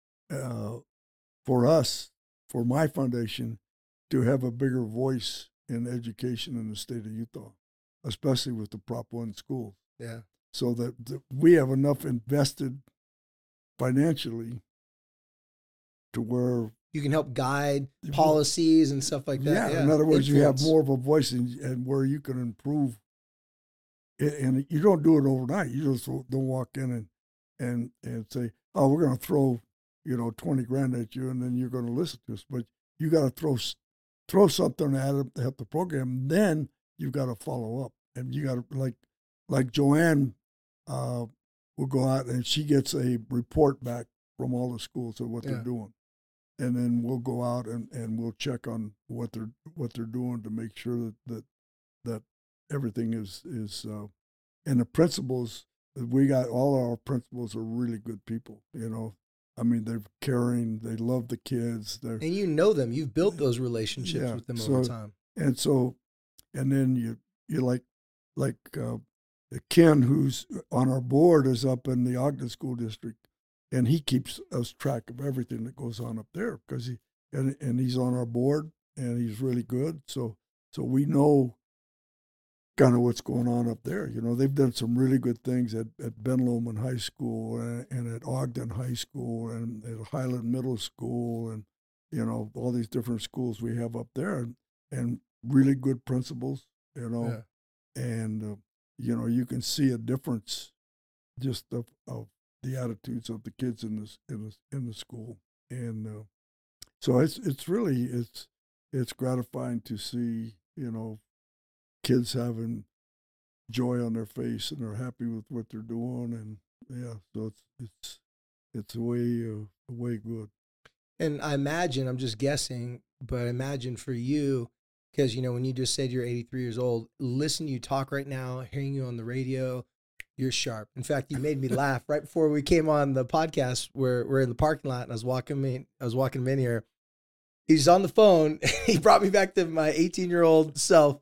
us, for my foundation, to have a bigger voice in education in the state of Utah, especially with the Prop 1 schools. Yeah. So that we have enough invested financially to where you can help guide policies and stuff like that. Yeah. In other words, you have more of a voice and where you can improve. And you don't do it overnight. You just don't walk in and say, oh, we're going to throw, $20,000 at you, and then you're going to listen to us. But you got to throw something at the program. Then you've got to follow up, and you got to like Joanne will go out and she gets a report back from all the schools of what they're doing, and then we'll go out and we'll check on what they're doing to make sure that everything is and the principals, we got, all our principals are really good people, I mean, they're caring, they love the kids. And them, you've built those relationships with them over time. And then you like Ken, who's on our board, is up in the Ogden School District, and he keeps us track of everything that goes on up there, because he's on our board, and he's really good. So we know kind of what's going on up there. They've done some really good things at Ben Lomond High School and at Ogden High School and at Highland Middle School, and all these different schools we have up there, and really good principals. And you can see a difference just of the attitudes of the kids in the school, and so it's really gratifying to see kids having joy on their face, and they're happy with what they're doing, and so it's way good. And I imagine, I'm just guessing, but I imagine for you, because when you just said you're 83 years old, listening to you talk right now, hearing you on the radio, you're sharp. In fact, you made me laugh right before we came on the podcast. We're in the parking lot, and I was walking him in here. He's on the phone. He brought me back to my 18-year-old self.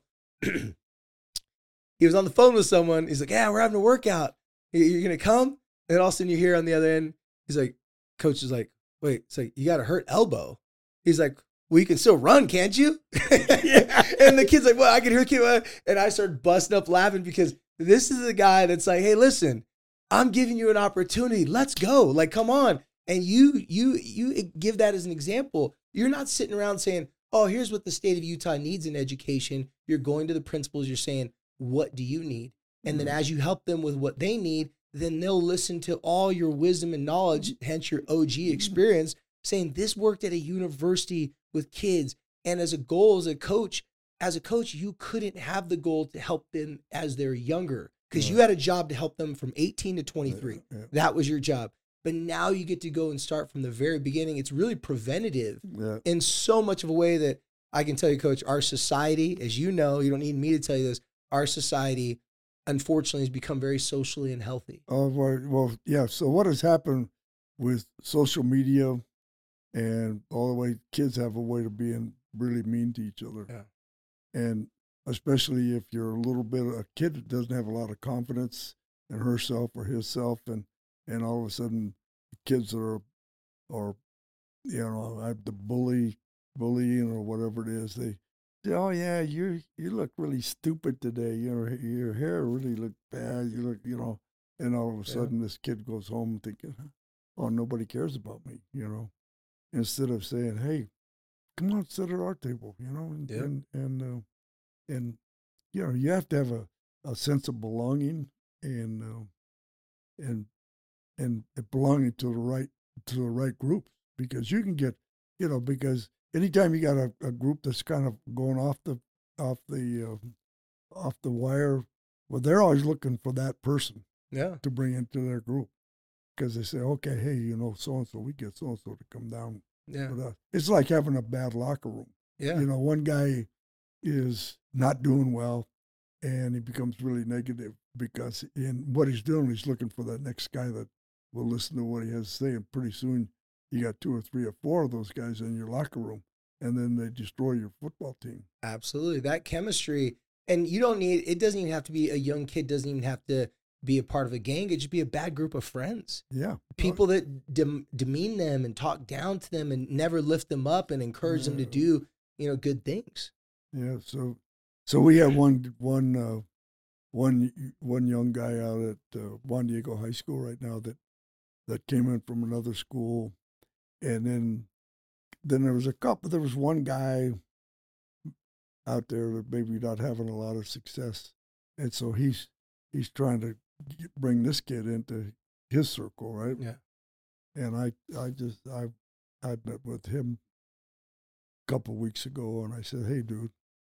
He was on the phone with someone. He's like, yeah, we're having a workout. You're going to come? And all of a sudden you hear on the other end, he's like, coach is like, wait, it's like, you got a hurt elbow. He's like, well, you can still run, can't you? And the kid's like, well, I can hear the kid. And I started busting up laughing, because this is the guy that's like, hey, listen, I'm giving you an opportunity. Let's go. Like, come on. And you give that as an example. You're not sitting around saying, oh, here's what the state of Utah needs in education. You're going to the principals. You're saying, what do you need? And then as you help them with what they need, then they'll listen to all your wisdom and knowledge, hence your OG experience, saying this worked at a university with kids. And as a goal, as a coach, you couldn't have the goal to help them as they're younger because you had a job to help them from 18 to 23. Yeah. That was your job. But now you get to go and start from the very beginning. It's really preventative in so much of a way that I can tell you, Coach, our society, as you know, you don't need me to tell you this, our society, unfortunately, has become very socially unhealthy. Oh, well, yeah. So what has happened with social media and all the way kids have a way of being really mean to each other. Yeah. And especially if you're a kid that doesn't have a lot of confidence in herself or himself, and all of a sudden the kids are the bullying or whatever it is, they say, oh yeah, you look really stupid today. Your hair really looked bad. You look, and all of a sudden this kid goes home thinking, oh, nobody cares about me, instead of saying, hey, come on, sit at our table, and you have to have a sense of belonging and belonging to the right group, because you can get, because anytime you got a group that's kind of going off the wire, well, they're always looking for that person to bring into their group, because they say, okay, hey, so-and-so, we get so-and-so to come down. Yeah. It's like having a bad locker room. Yeah. One guy is not doing well, and he becomes really negative because in what he's doing, he's looking for that next guy that will listen to what he has to say. And pretty soon you got 2 or 3 or 4 of those guys in your locker room, and then they destroy your football team. Absolutely. That chemistry, and it doesn't even have to be a young kid, doesn't even have to be a part of a gang. It should be a bad group of friends. Yeah. People that demean them and talk down to them and never lift them up and encourage them to do, good things. Yeah. So we have one young guy out at Juan Diego High School right now that came in from another school, and then there was one guy out there that maybe not having a lot of success, and so he's trying to bring this kid into his circle, right? Yeah. And I met with him a couple of weeks ago, and I said, hey, dude,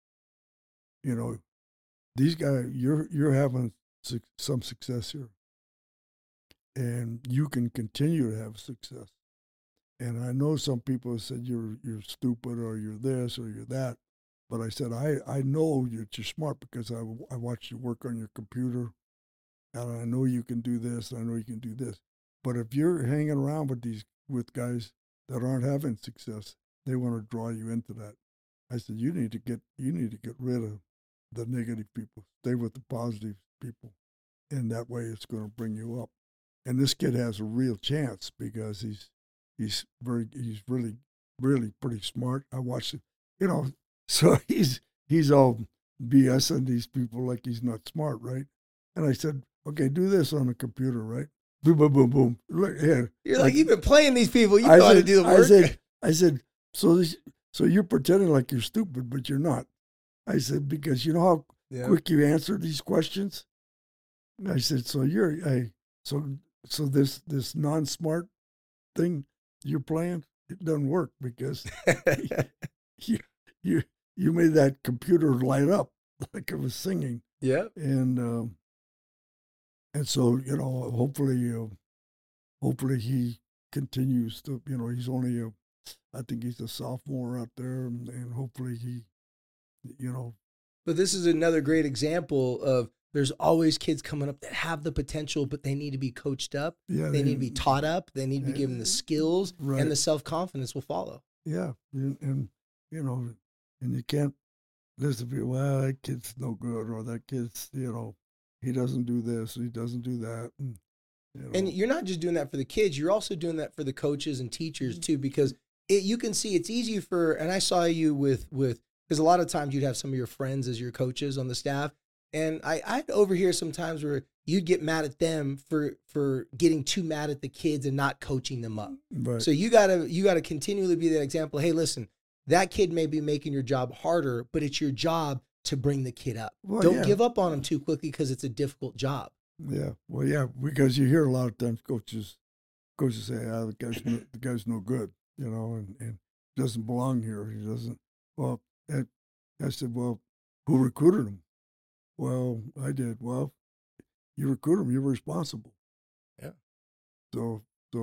these guys, you're having some success here, and you can continue to have success. And I know some people have said you're stupid or you're this or you're that, but I said I know you're smart because I watched you work on your computer, and I know you can do this, and I know you can do this. But if you're hanging around with guys that aren't having success, they want to draw you into that. I said you need to get rid of the negative people. Stay with the positive people, and that way it's going to bring you up. And this kid has a real chance because he's really, really pretty smart. I watched it, so he's all BSing these people like he's not smart, right? And I said, okay, do this on a computer, right? Boom, boom, boom, boom. Look here. You're like, you've been playing these people. You know how to do the work. I said, so you're pretending like you're stupid, but you're not. I said, because you know how quick you answer these questions? And I said, so so this non-smart thing you're playing, it doesn't work because you made that computer light up like it was singing. Yeah. And so, hopefully he continues to, he's only I think he's a sophomore out there, and hopefully he, But this is another great example of there's always kids coming up that have the potential, but they need to be coached up. Yeah, they need to be taught up. They need to be given the skills, and the self-confidence will follow. Yeah. And you can't listen to people, well, that kid's no good, or that kid's, he doesn't do this, he doesn't do that. And you're not just doing that for the kids, you're also doing that for the coaches and teachers too, because you can see it's easy and I saw you with because a lot of times you'd have some of your friends as your coaches on the staff, And I'd overhear sometimes where you'd get mad at them for getting too mad at the kids and not coaching them up. Right. So you gotta continually be that example. Hey, listen, that kid may be making your job harder, but it's your job to bring the kid up. Well, Don't give up on him too quickly because it's a difficult job. Yeah. Well, yeah, because you hear a lot of times coaches say, the guy's no good, and doesn't belong here. He doesn't. Well, I said, well, who recruited him? Well, I did. Well, you recruited him. You're responsible. Yeah. So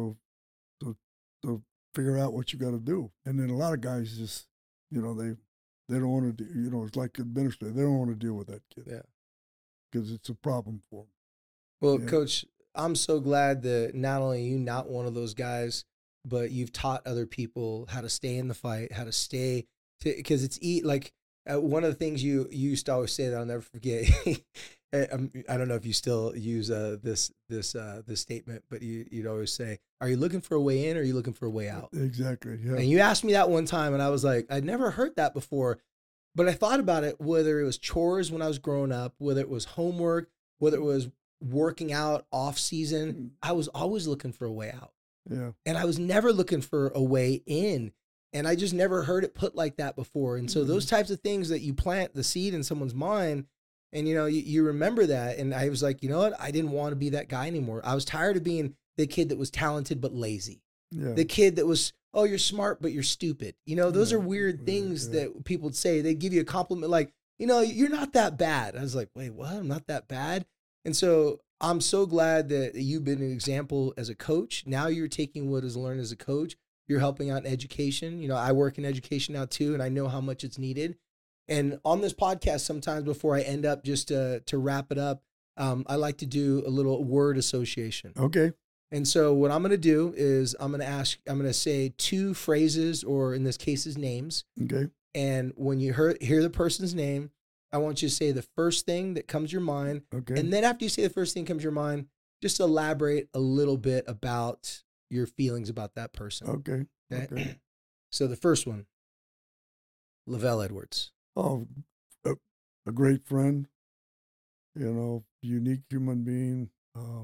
figure out what you got to do. And then a lot of guys just, they don't want to do, it's like administrators. They don't want to deal with that kid. Yeah. Because it's a problem for them. Well, Coach, I'm so glad that not only you not one of those guys, but you've taught other people how to stay in the fight, how to stay, because it's one of the things you used to always say that I'll never forget. I don't know if you still use this statement, but you'd always say, "Are you looking for a way in, or are you looking for a way out?" Exactly. Yeah. And you asked me that one time, and I was like, I'd never heard that before, but I thought about it. Whether it was chores when I was growing up, whether it was homework, whether it was working out off season, I was always looking for a way out. Yeah. And I was never looking for a way in. And I just never heard it put like that before. And so those types of things that you plant the seed in someone's mind, and you remember that. And I was like, you know what? I didn't want to be that guy anymore. I was tired of being the kid that was talented but lazy. Yeah. The kid that was, oh, you're smart but you're stupid. Those are weird things that people would say. They give you a compliment like, you're not that bad. I was like, wait, what? I'm not that bad. And so I'm so glad that you've been an example as a coach. Now you're taking what is learned as a coach. You're helping out in education. I work in education now too, and I know how much it's needed. And on this podcast, sometimes before I end up, just to wrap it up, I like to do a little word association. Okay. And so what I'm going to do is I'm going to say two phrases, or in this case, names. Okay. And when you hear the person's name, I want you to say the first thing that comes to your mind. Okay. And then after you say the first thing that comes to your mind, just elaborate a little bit about your feelings about that person. Okay. Okay. So the first one, LaVell Edwards. Oh, a great friend, unique human being.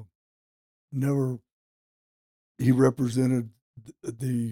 He represented the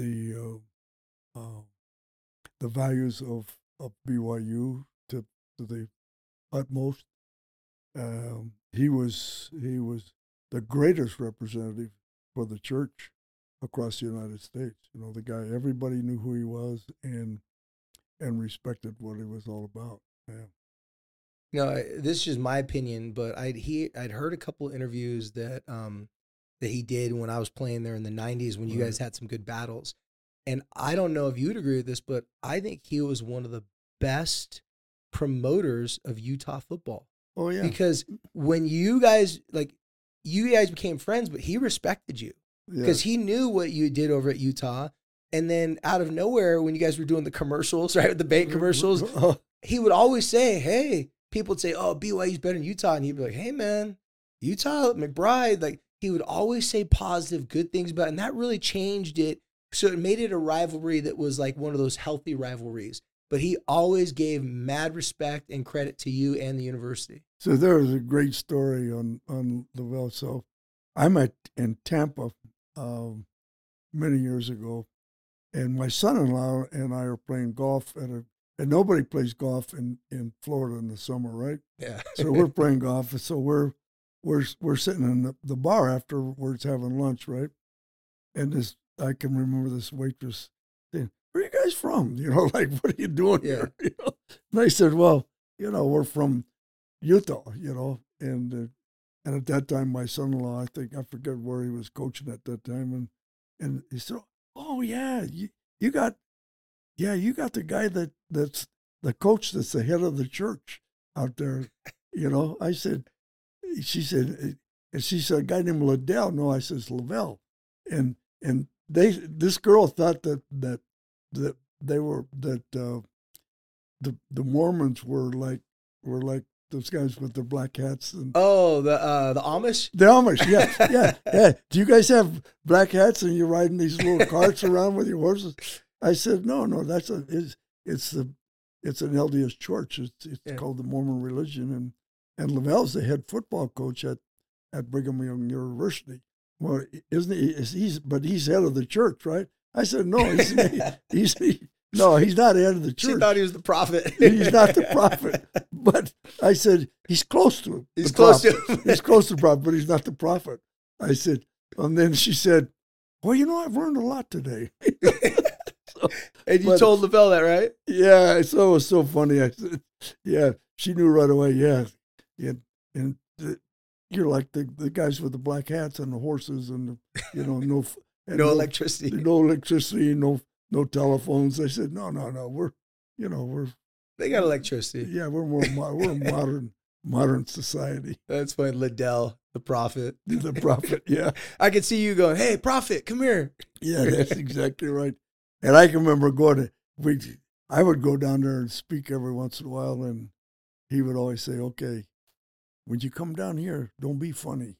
values of BYU to the utmost. He was the greatest representative for the church across the United States. The guy, everybody knew who he was and respected what he was all about. Yeah. This is just my opinion, but I'd heard a couple of interviews that he did when I was playing there in the 90s when you guys had some good battles. And I don't know if you'd agree with this, but I think he was one of the best promoters of Utah football. Oh yeah. Because when you guys became friends, but he respected you because he knew what you did over at Utah. And then out of nowhere, when you guys were doing the commercials, right, the bait commercials, he would always say, hey, people would say, oh, BYU's better than Utah. And he'd be like, hey, man, Utah, McBride. Like, he would always say positive, good things about it. And that really changed it. So it made it a rivalry that was like one of those healthy rivalries. But he always gave mad respect and credit to you and the university. So there was a great story on LaVell. So I'm in Tampa many years ago, and my son-in-law and I are playing golf and nobody plays golf in Florida in the summer, right? Yeah. So we're playing golf, and so we're sitting in the bar afterwards having lunch, right? And I can remember this waitress saying, "Where are you guys from? Like, what are you doing here?" And I said, "Well, we're from Utah, and at that time, my son-in-law, I forget where he was coaching at that time, and he said, "Oh yeah, you got the guy that's the coach that's the head of the church out there." She said, a guy named Liddell. No, I said, LaVell, and this girl thought that they were the Mormons were like those guys with their black hats. And the Amish? The Amish, yeah. Do you guys have black hats and you're riding these little carts around with your horses? I said, no, it's an LDS church. It's called the Mormon religion, And Lavelle's the head football coach at Brigham Young University. Well, isn't he? But he's head of the church, right? I said, no, he's not head of the church. She thought he was the prophet. He's not the prophet. But I said, he's close to him. He's close to him. He's close to the prophet, but he's not the prophet. I said, and then she said, well, I've learned a lot today. And you told Lavelle that, right? Yeah, so it was so funny. I said, yeah, she knew right away, yeah. And you're like the guys with the black hats and the horses and, no electricity. No electricity, no telephones. I said, no, we're they got electricity. Yeah, we're a modern society. That's funny. Liddell, the prophet. The prophet, yeah. I could see you going, hey, prophet, come here. Yeah, that's exactly right. And I can remember I would go down there and speak every once in a while, and he would always say, okay, when you come down here, don't be funny.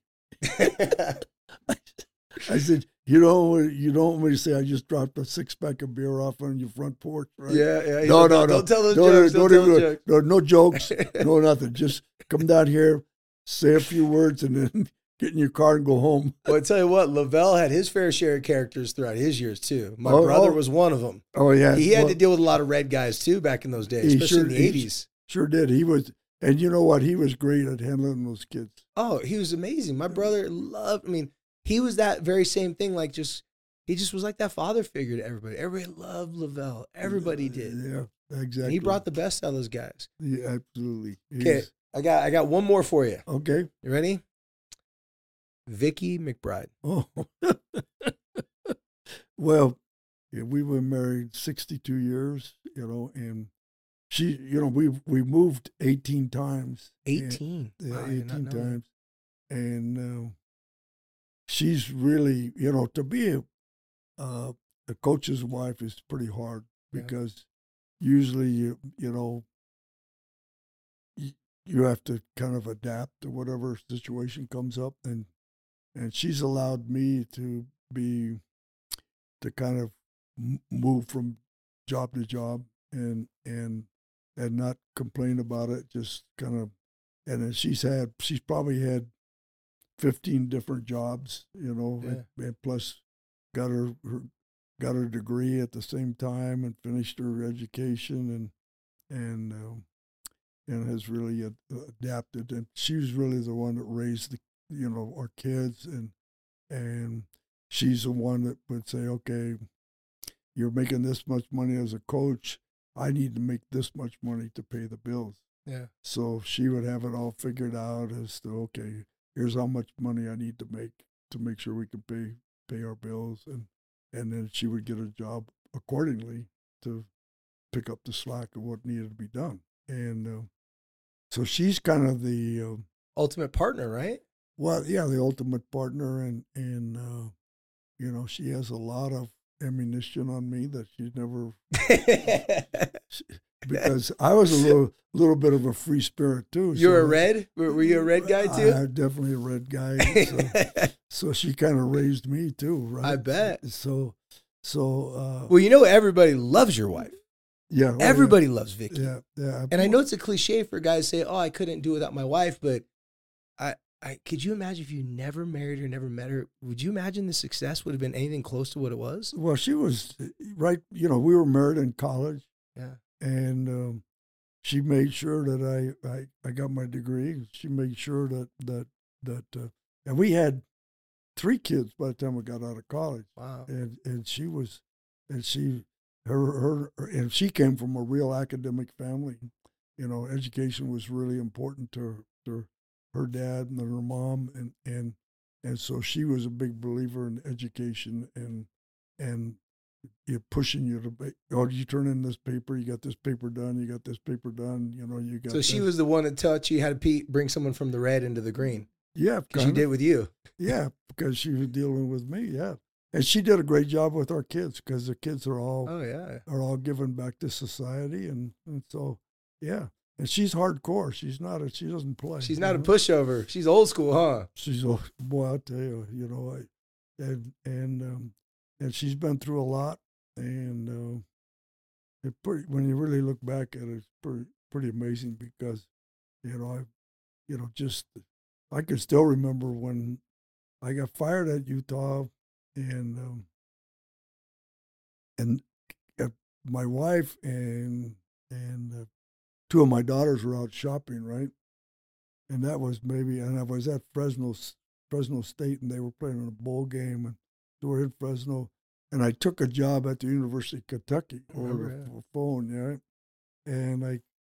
I said, you don't want me to say I just dropped a 6-pack of beer off on your front porch, right? Yeah. No. Don't tell those jokes. Don't tell those jokes. No jokes, no nothing. Just come down here, say a few words, and then get in your car and go home. Well, I tell you what, Lavelle had his fair share of characters throughout his years, too. My brother was one of them. Oh, yeah. He had to deal with a lot of red guys, too, back in those days, especially in the 80s. Sure did. He was, and you know what? He was great at handling those kids. Oh, he was amazing. My brother he was that very same thing. He just was like that father figure to everybody. Everybody loved Lavelle. Everybody did. Yeah, exactly. And he brought the best out of those guys. Yeah, absolutely. Okay, I got one more for you. Okay. You ready? Vicky McBride. Oh. Well, yeah, we were married 62 years, and she, we moved 18 times. 18? Yeah, Wow, 18 times. And she's really, to be a coach's wife is pretty hard because usually, you have to kind of adapt to whatever situation comes up. And she's allowed me to kind of move from job to job and not complain about it, just kind of, and then she's probably had 15 different jobs, and plus got her degree at the same time and finished her education and has really adapted. And she was really the one that raised our kids, and she's the one that would say, okay, you're making this much money as a coach. I need to make this much money to pay the bills. Yeah. So she would have it all figured out as to, okay, here's how much money I need to make sure we can pay our bills. And then she would get a job accordingly to pick up the slack of what needed to be done. And so she's kind of the ultimate partner, right? Well, yeah, the ultimate partner. And she has a lot of ammunition on me that she's never... because I was a little bit of a free spirit too. You're a red? Were you a red guy too? I'm definitely a red guy. So she kind of raised me too, right? I bet. So. Well, everybody loves your wife. Yeah. Everybody loves Vicky. Yeah. And I know it's a cliche for guys to say, "Oh, I couldn't do it without my wife," but I could you imagine if you never married her, never met her? Would you imagine the success would have been anything close to what it was? Well, she was right. We were married in college. Yeah. And she made sure that I got my degree. She made sure that and we had 3 kids by the time we got out of college. Wow. And she came from a real academic family. Education was really important to her dad and her mom, and so she was a big believer in education and you're pushing you to, you turn in this paper, you got this paper done, you got this paper done, you got. So she was the one that taught you how to bring someone from the red into the green. Yeah, because she did with you. Yeah, because she was dealing with me. Yeah, and she did a great job with our kids because the kids are all are all given back to society, and so yeah. And she's hardcore. She doesn't play. She's not a pushover. She's old school, huh? She's old. Boy, I'll tell you, and she's been through a lot, and when you really look back at it, it's pretty amazing because, just I can still remember when I got fired at Utah, and and my wife and two of my daughters were out shopping, right? And that was and I was at Fresno State, and they were playing in a bowl game, and so we're in Fresno, and I took a job at the University of Kentucky over the phone, yeah. And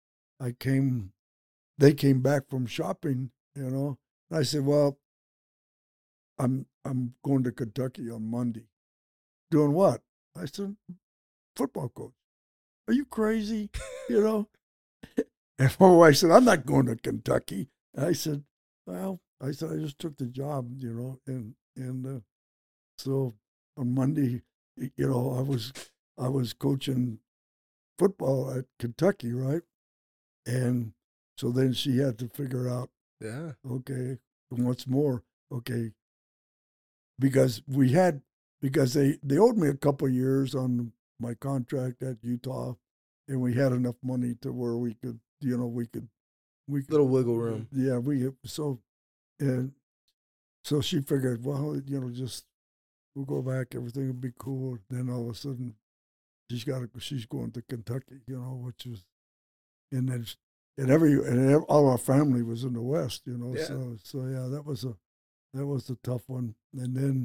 they came back from shopping, and I said, well, I'm going to Kentucky on Monday. Doing what? I said, football coach. Are you crazy? And my wife said, I'm not going to Kentucky. I said, well, I just took the job, and so on Monday, I was coaching football at Kentucky, right? And so then she had to figure out, okay, what's more, okay, because they owed me a couple of years on my contract at Utah, and we had enough money to where we could little wiggle room. Yeah, and so she figured, well, just we'll go back, everything will be cool. Then all of a sudden, she's going to Kentucky, which was, and then and all our family was in the West, Yeah. So yeah, that was a tough one. And then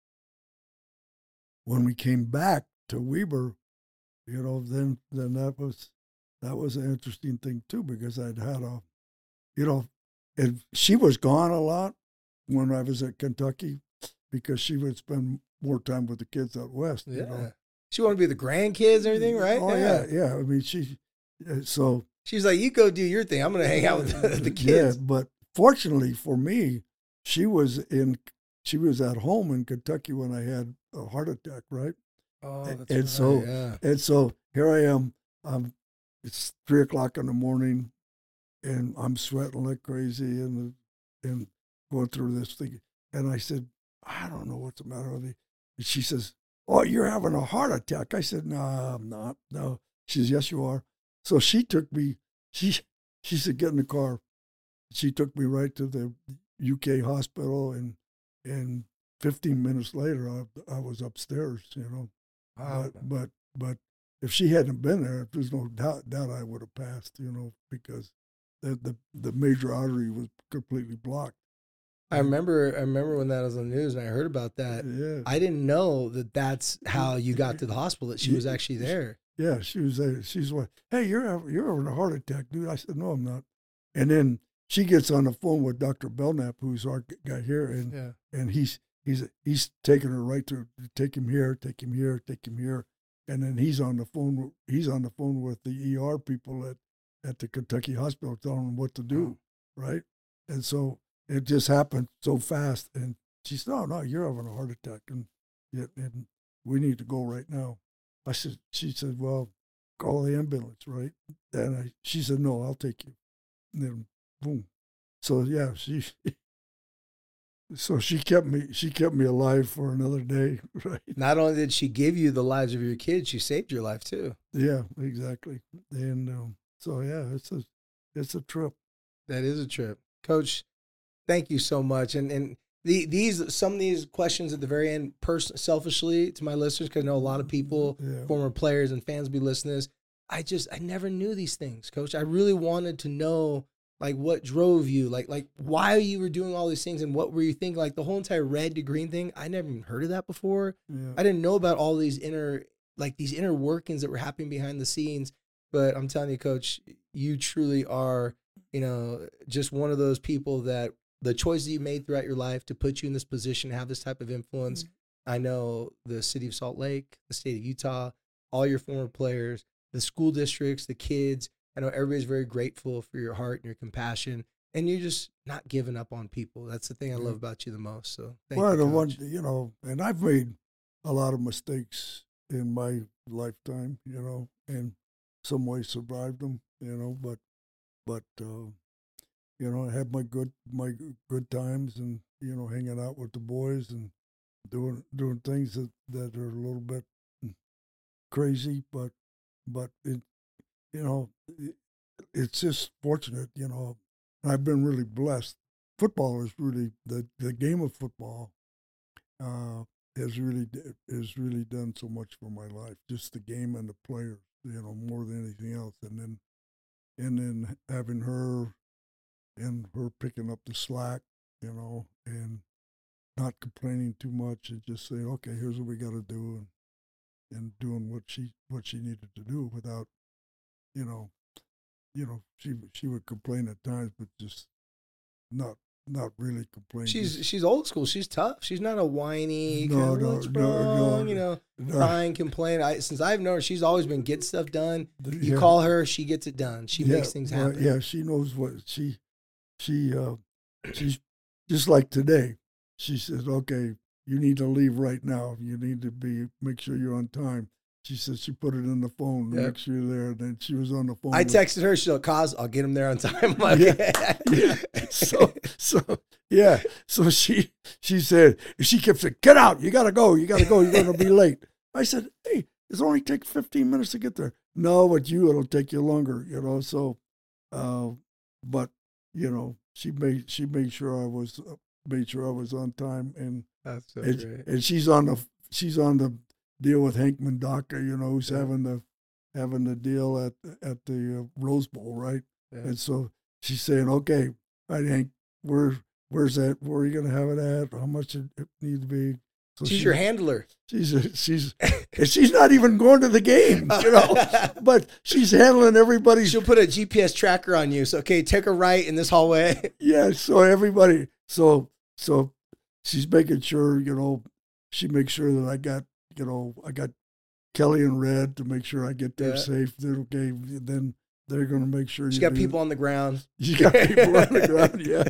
when we came back to Weber, then that was an interesting thing too, because I'd had and she was gone a lot when I was at Kentucky, because she would spend more time with the kids out west. Yeah. She wanted to be the grandkids and everything, right? Oh yeah. I mean, so she's like, you go do your thing. I'm going to hang out with the kids. Yeah, but fortunately for me, she was at home in Kentucky when I had a heart attack, right? Oh, that's and right. So and so here I am. It's 3:00 in the morning, and I'm sweating like crazy, and going through this thing. And I said, I don't know what's the matter with me. And she says, oh, you're having a heart attack. I said, no, I'm not. No. She says, yes, you are. So she took me. She said, get in the car. She took me right to the UK hospital, and 15 minutes later, I was upstairs. Wow. But if she hadn't been there, there's no doubt I would have passed. Because the major artery was completely blocked. I remember when that was on the news and I heard about that. Yeah. I didn't know that that's how you got to the hospital, that she was actually there. Yeah, she was there. She's like, hey, you're having a heart attack, dude. I said, no, I'm not. And then she gets on the phone with Dr. Belknap, who's our guy here, and he's taking her right to take him here. And then he's on the phone with the ER people at the Kentucky hospital, telling them what to do, right? And so it just happened so fast. And she said, no, you're having a heart attack, and we need to go right now. She said, well, call the ambulance, right? And she said, no, I'll take you. And then, boom. So yeah, she kept me alive for another day, right? Not only did she give you the lives of your kids, she saved your life too. Yeah, exactly. And so yeah, it's a trip. That is a trip, Coach. Thank you so much. And some of these questions at the very end, selfishly to my listeners, because I know a lot of people, former players and fans, be listening to this. I never knew these things, Coach. I really wanted to know, like, what drove you, like why you were doing all these things, and what were you thinking? Like the whole entire red to green thing, I never even heard of that before. Yeah. I didn't know about all these inner workings that were happening behind the scenes. But I'm telling you, Coach, you truly are, just one of those people that the choices you made throughout your life to put you in this position, to have this type of influence. I know the city of Salt Lake, the state of Utah, all your former players, the school districts, the kids. I know everybody's very grateful for your heart and your compassion, and you're just not giving up on people. That's the thing I love about you the most. So thank you, Coach. And I've made a lot of mistakes in my lifetime, and some ways survived them, but I had my good times, and hanging out with the boys and doing things that are a little bit crazy, but it it's just fortunate, And I've been really blessed. Football is really the game of football has really done so much for my life. Just the game and the players, more than anything else. And then having her and her picking up the slack, and not complaining too much and just saying, okay, here's what we got to do, and doing what she needed to do without, she would complain at times, but just not really complaining. She's old school. She's tough. She's not a whiny, crying, complain. Since I've known her, she's always been getting stuff done. You call her, she gets it done. She makes things happen. Yeah, she knows what she's just like today. She says, okay, you need to leave right now. You need to make sure you're on time. She said she put it in the phone to make sure you're there. And then she was on the phone. I texted her. She's like, "Cause I'll get him there on time." I'm like, yeah. So she said, she kept saying, "Get out! You gotta go! You gotta go! You're gonna be late." I said, "Hey, it's only take 15 minutes to get there." No, but it'll take you longer. So, but she made sure I was on time, and that's so great. And she's on the deal with Hank Mendoca, who's having the deal at the Rose Bowl, right? Yeah. And so she's saying, okay, all right, Hank, where's that? Where are you going to have it at? How much it needs to be? So she's your handler. She's not even going to the game, but she's handling everybody. She'll put a GPS tracker on you. So, okay, take a right in this hallway. Yeah. So everybody, so she's making sure, she makes sure that I got Kelly and Red to make sure I get there safe. They're okay. Then they're going to make sure she got people on the ground. She got people on the ground, yeah.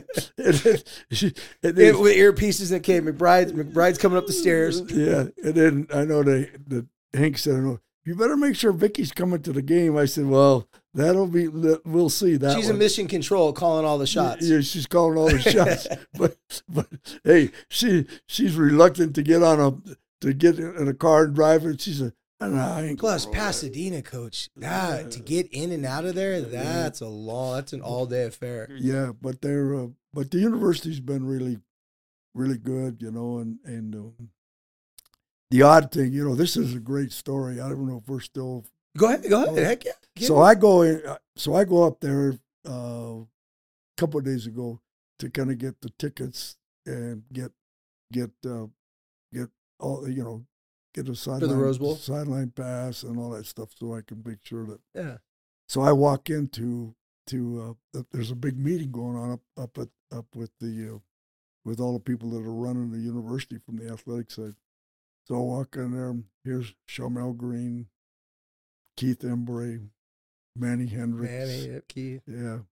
With earpieces that came. McBride's coming up the stairs. Yeah, and then I know that Hank said, "You better make sure Vicky's coming to the game." I said, "Well, we'll see that." She's in mission control, calling all the shots. Yeah, she's calling all the shots. but hey, she's reluctant to get in a car and drive it. She said, I ain't. Plus, Pasadena, coach, to get in and out of there, that's an all-day affair. Yeah, but the university's been really, really good, and the odd thing, this is a great story. I don't know if we're still. Go ahead. Heck yeah. So I go up there a couple of days ago to kind of get the tickets and get all, get a sideline pass and all that stuff, so I can make sure that. Yeah. So I walk into there's a big meeting going on up with all the people that are running the university from the athletic side. So I walk in there. Here's Shamel Green, Keith Embray, Manny Hendricks, Keith,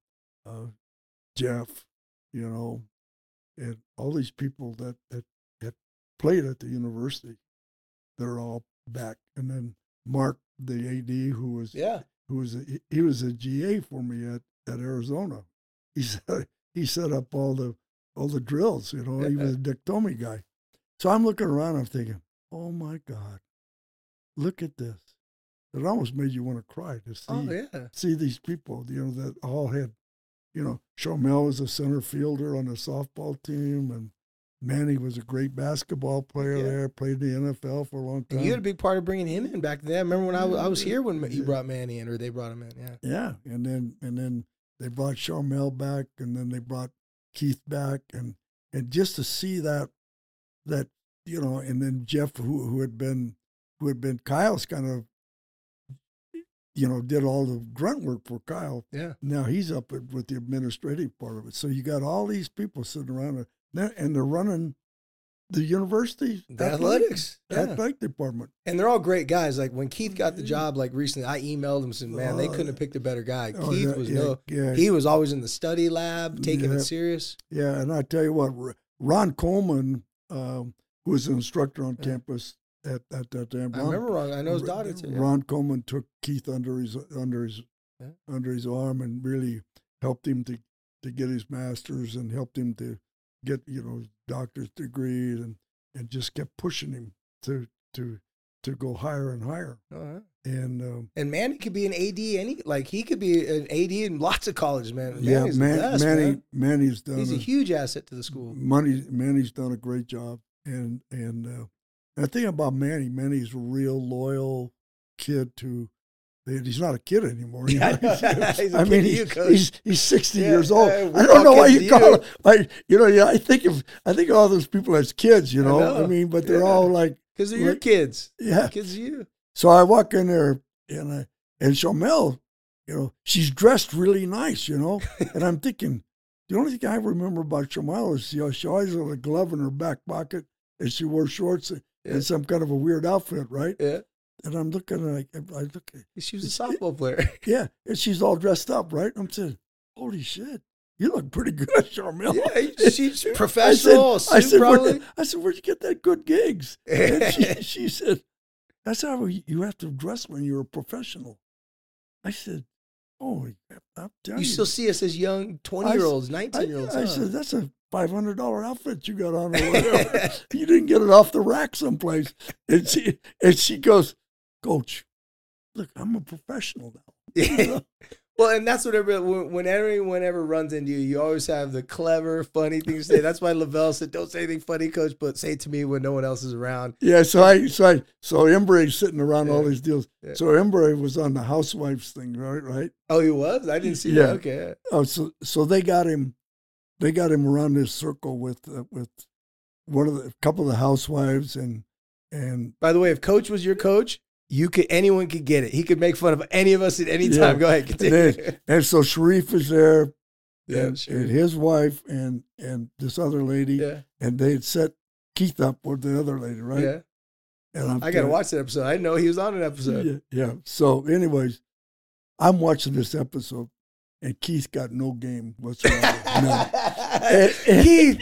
Jeff, and all these people that played at the university. They're all back, and then Mark, the AD, he was a GA for me at Arizona. He set up all the drills. He was a Dictomi guy. So I'm looking around. I'm thinking, oh my God, look at this! It almost made you want to cry to see these people. That all had, Shamel was a center fielder on the softball team, and Manny was a great basketball player there, played in the NFL for a long time. And you had a big part of bringing him in back then. I remember when I was here when you brought Manny in, or they brought him in, Yeah, and then they brought Shamel back, and then they brought Keith back, and just to see that and then Jeff, who had been Kyle's kind of, did all the grunt work for Kyle. Yeah. Now he's up with the administrative part of it. So you got all these people sitting around and they're running the university athletic department, and they're all great guys. Like when Keith got the job, like recently, I emailed him and said, "Man, they couldn't have picked a better guy." Keith he was always in the study lab, taking it serious. Yeah, and I tell you what, Ron Coleman, who was an instructor on campus at that time. I remember Ron. I know his daughter too. Ron Coleman took Keith under his arm and really helped him to get his master's and helped him to get doctor's degrees and just kept pushing him to to go higher and higher. Uh-huh. And Manny could be an AD, he could be an AD in lots of colleges, man. yeah, Manny's the best, man. Manny's done. He's a huge asset to the school. Manny's done a great job, and the thing about Manny's a real loyal kid to. He's not a kid anymore. You know? He's a kid I mean, to you, Coach. he's 60 years old. we're I don't know why talking you to call him. I think of all those people as kids. You know, know. I mean, but they're all like Because they're your kids. Yeah, Kids are you. So I walk in there, and Shamel, she's dressed really nice, and I'm thinking, the only thing I remember about Shamel is she always had a glove in her back pocket, and she wore shorts and some kind of a weird outfit, right? Yeah. And I'm looking, She was a softball player. Yeah, and she's all dressed up, right? I'm saying, holy shit, you look pretty good, Shamel. Yeah, she's professional. I said, probably. where'd you get that good gigs? And she said, that's how you have to dress when you're a professional. I said, oh, I'm telling you. You still see us as young 20-year-olds, 19-year-olds. I said, that's a $500 outfit you got on or whatever. You didn't get it off the rack someplace. And she goes, Coach, look, I'm a professional now. Well, and that's what when anyone ever runs into you, you always have the clever, funny things to say. That's why Lavelle said, "Don't say anything funny, Coach, but say it to me when no one else is around." Yeah, so Embre's sitting around all these deals. Yeah. So Embre was on the Housewives thing, right? Oh, he was? I didn't see that. Okay. Oh, so they got him around this circle with a couple of the housewives and. By the way, if Coach was your coach, anyone could get it. He could make fun of any of us at any time. Go ahead, continue. And so Sharif is there, and Sharif. his wife and this other lady, and they had set Keith up with the other lady, right? Yeah. And I got to watch that episode. I didn't know he was on an episode. Yeah. So, anyways, I'm watching this episode, and Keith got no game whatsoever. No. Keith.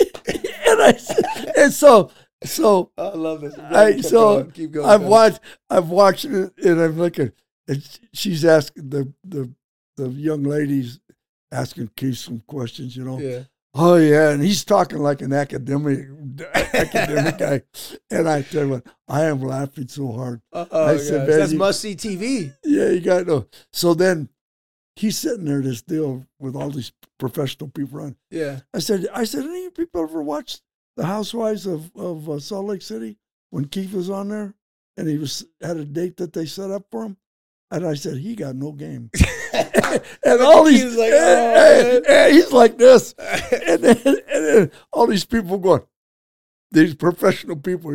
And so. I love this. Keep going. I've watched it, and I'm looking, and she's asking the young ladies asking Keith some questions, Yeah. Oh yeah, and he's talking like an academic guy, and I tell you what, I am laughing so hard. I said, that's must see TV. Yeah, you got to know. So then he's sitting there, this deal with all these professional people on. Yeah. I said, any of you people ever watched The Housewives of Salt Lake City when Keith was on there, and he had a date that they set up for him? And I said, he got no game. And all these, like, he's like this. And then all these people going, these professional people,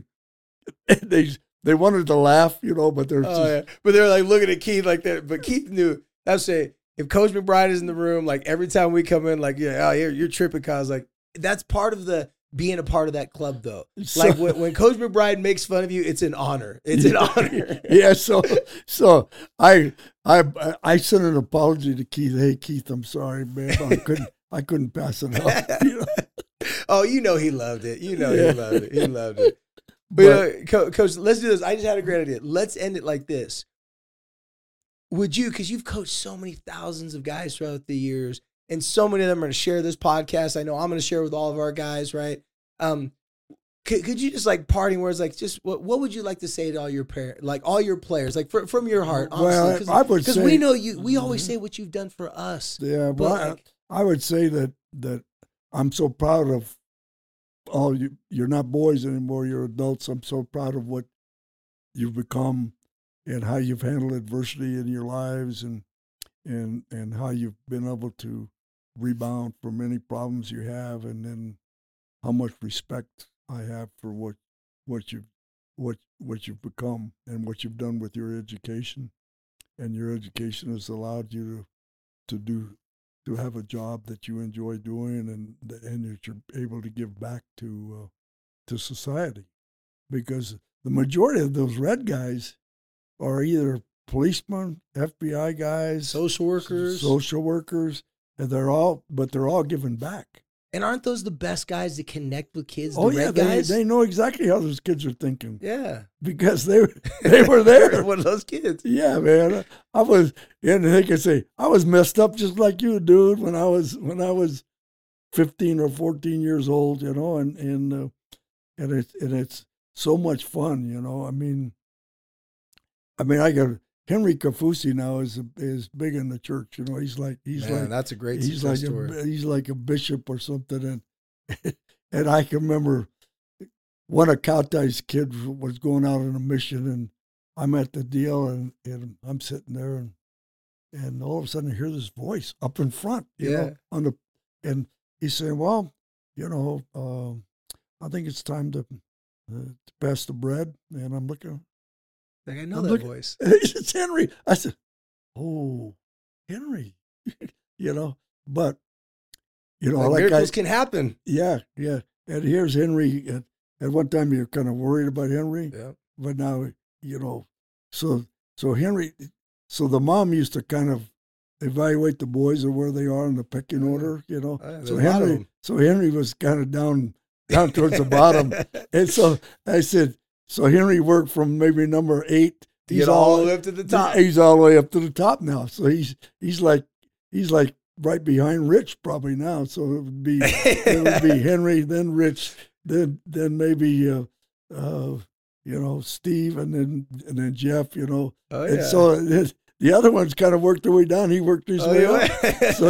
they wanted to laugh, but they're but they're like looking at Keith like that. But Keith knew. I'd say if Coach McBride is in the room, like every time we come in, like, you're tripping, cause like that's part of the being a part of that club, though. Like when Coach McBride makes fun of you, it's an honor. It's an honor. Yeah. So I sent an apology to Keith. Hey, Keith, I'm sorry, man. I couldn't pass it off. Oh, he loved it. He loved it. He loved it. But Coach, let's do this. I just had a great idea. Let's end it like this. Would you, because you've coached so many thousands of guys throughout the years, and so many of them are going to share this podcast. I know I'm going to share with all of our guys, right? Could you just like parting words, like just what would you like to say to all your parents, like all your players, like from your heart? Honestly, well, I would say, because we know you. We always say what you've done for us. Yeah, but I would say that I'm so proud of all you. You're not boys anymore. You're adults. I'm so proud of what you've become and how you've handled adversity in your lives and how you've been able to rebound from any problems you have, and then how much respect I have for what you've become and what you've done with your education, and your education has allowed you to have a job that you enjoy doing, and that you're able to give back to society, because the majority of those red guys are either policemen, FBI guys, social workers, and they're all giving back. And aren't those the best guys to connect with kids? Oh, red guys? They know exactly how those kids are thinking. Yeah, because they were there. One of those kids. Yeah, man. I was, and they can say I was messed up just like you, dude. When I was 15 or 14 years old, and it's so much fun, I mean, I mean, I got Henry Kafusi now is big in the church. You know, he's like that's a great he's success like story. he's like a bishop or something. And I can remember one of Kautai's kids was going out on a mission, and I'm at the deal, and I'm sitting there, and all of a sudden I hear this voice up in front, you know, and he's saying, well, you know, I think it's time to pass the bread. And I'm looking. Like, I know that voice. It's Henry. I said, oh, Henry, you know, but, you know, like miracles can happen. Yeah, yeah. And here's Henry. And at one time you're kind of worried about Henry, but now, you know, so Henry, so the mom used to kind of evaluate the boys or where they are in the pecking order, you know. So Henry was kind of down towards the bottom. And so I said, so Henry worked from maybe number 8. He's all the way up to the top. He's all the way up to the top now. So he's like right behind Rich probably now. So it would be Henry, then Rich, then maybe you know, Steve, and then Jeff, you know. Oh, yeah. And so the other ones kind of worked their way down. He worked his way up. So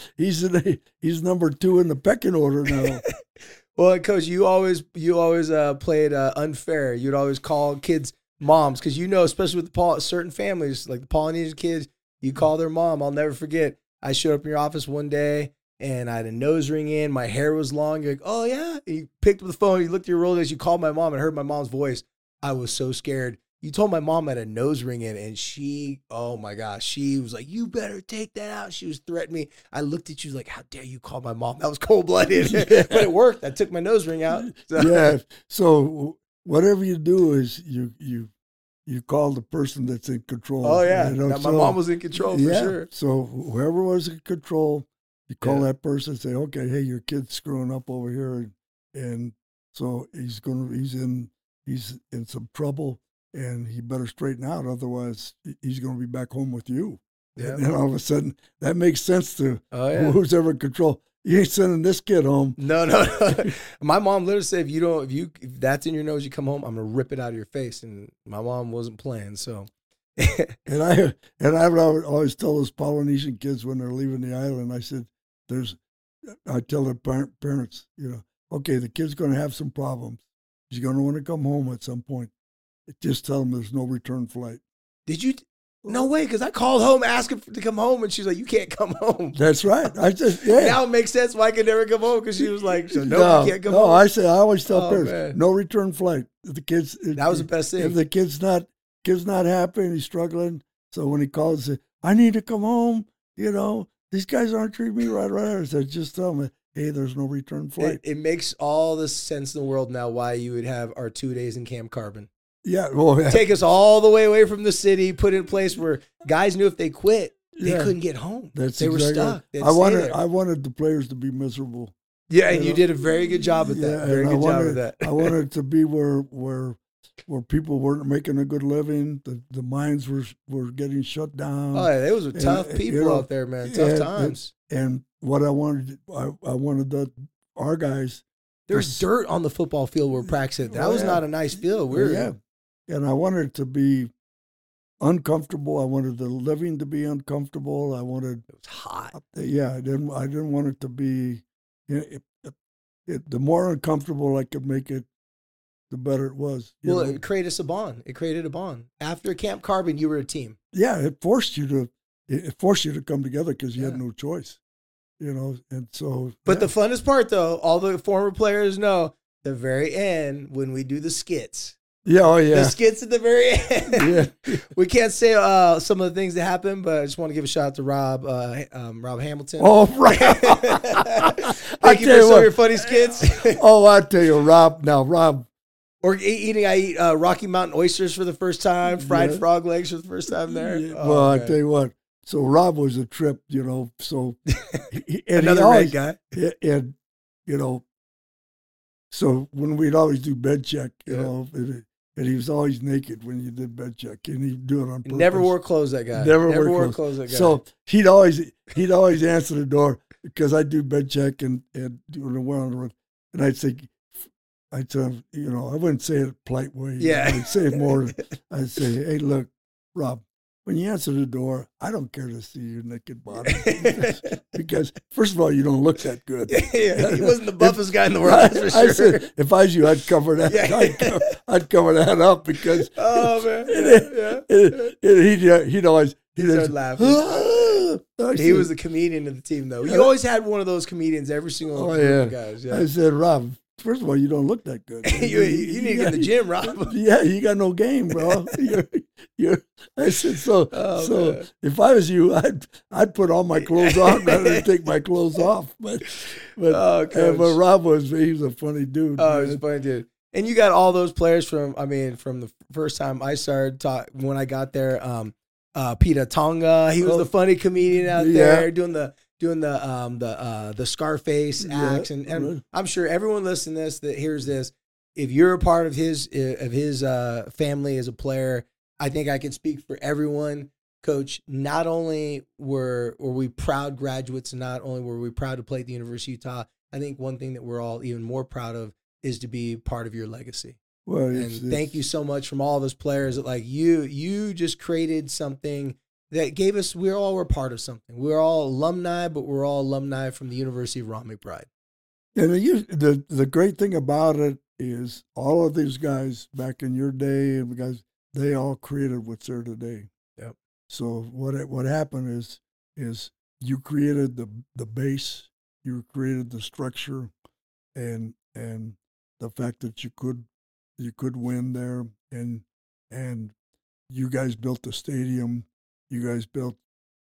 he's number 2 in the pecking order now. Well, Coach, you always played unfair. You'd always call kids moms because, you know, especially with certain families, like the Polynesian kids, you call their mom. I'll never forget. I showed up in your office one day, and I had a nose ring in. My hair was long. You're like, oh, yeah. And you picked up the phone. You looked at your Rolodex. You called my mom and heard my mom's voice. I was so scared. You told my mom I had a nose ring in, and she, oh, my gosh, she was like, you better take that out. She was threatening me. I looked at you like, how dare you call my mom? That was cold-blooded. Yeah. But it worked. I took my nose ring out. So. Yeah. So whatever you do is you call the person that's in control. Oh, yeah. You know? Now, my mom was in control for sure. So whoever was in control, you call that person and say, okay, hey, your kid's screwing up over here. And so he's in some trouble, and he better straighten out. Otherwise, he's going to be back home with you. Yeah. And then all of a sudden, that makes sense to who's ever in control. You ain't sending this kid home. No. My mom literally said, if that's in your nose, you come home, I'm gonna rip it out of your face. And my mom wasn't playing. So, and I would always tell those Polynesian kids when they're leaving the island, I said, I tell their parents, you know, okay, the kid's going to have some problems. He's going to want to come home at some point. Just tell him there's no return flight. Did you? No way, because I called home asking to come home, and she's like, you can't come home. That's right. I just, yeah. Now it makes sense why I could never come home, because she was like, you can't come home. No, I always tell parents, no return flight. If the kids, that was the best thing. If the kid's not happy and he's struggling, so when he calls and says, I need to come home, you know, these guys aren't treating me right. I said, just tell them, hey, there's no return flight. It makes all the sense in the world now why you would have our 2 days in Camp Carbon. Yeah, well, take us all the way away from the city, put in a place where guys knew if they quit, they couldn't get home. They were stuck. I wanted the players to be miserable. Yeah, and you did a very good job at that. Very good job at that. I wanted it to be where people weren't making a good living. The mines were getting shut down. Oh, yeah, those were tough people out there, man. Tough times. And what I wanted our guys. There's dirt on the football field we're practicing. That was not a nice field. And I wanted it to be uncomfortable. I wanted the living to be uncomfortable. I wanted it was hot. Yeah, I didn't want it to be. The more uncomfortable I could make it, the better it was. It created a bond. After Camp Carbon, you were a team. Yeah, it forced you to come together because you had no choice. You know, and so. But the funnest part, though, all the former players know, the very end when we do the skits. Yeah, oh yeah. The skits at the very end. Yeah. We can't say some of the things that happened, but I just want to give a shout out to Rob Hamilton. Oh, right. Thank you for some of your funny skits. I tell you, Rob. Or I eat Rocky Mountain oysters for the first time, fried frog legs for the first time there. Yeah. Well, I tell you what. So Rob was a trip, you know. So another red guy, and you know. So when we'd always do bed check, you know, and he was always naked when you did bed check, and he'd do it on purpose. Never wore clothes, that guy. Never wore clothes, that guy. So he'd always answer the door because I'd do bed check and do the one on the run, and I'd tell him, you know, I wouldn't say it a polite way. Yeah, I'd say it more. I'd say, hey, look. Rob, when you answer the door, I don't care to see your naked body because first of all, you don't look that good. Yeah, he wasn't the buffest guy in the world, that's for sure. I said, if I was you, I'd cover that. Yeah. I'd cover that up because. Oh man, he'd always started laughing. He was the comedian of the team, though. You always had one of those comedians every single group of guys. Yeah. I said, Rob, first of all, you don't look that good. you need to get in the gym, Rob. Yeah, you got no game, bro. I said, so if I was you, I'd put all my clothes on rather than take my clothes off. But Rob he was a funny dude. Oh, he's a funny dude. And you got all those players from the first time I started when I got there. Peter Tonga, he was the funny comedian out there doing the Scarface acts, and I'm sure everyone listening to this that hears this, if you're a part of his family as a player, I think I can speak for everyone. Coach, not only were we proud graduates, and not only were we proud to play at the University of Utah, I think one thing that we're all even more proud of is to be part of your legacy. Well, and thank you so much from all of us players that like you just created something that gave us, we all were part of something. We're all alumni, but we're all alumni from the University of Ron McBride. And the great thing about it is all of these guys back in your day, and guys, they all created what's there today. Yep. So what happened is you created the base, you created the structure, and the fact that you could win there, and you guys built the stadium, you guys built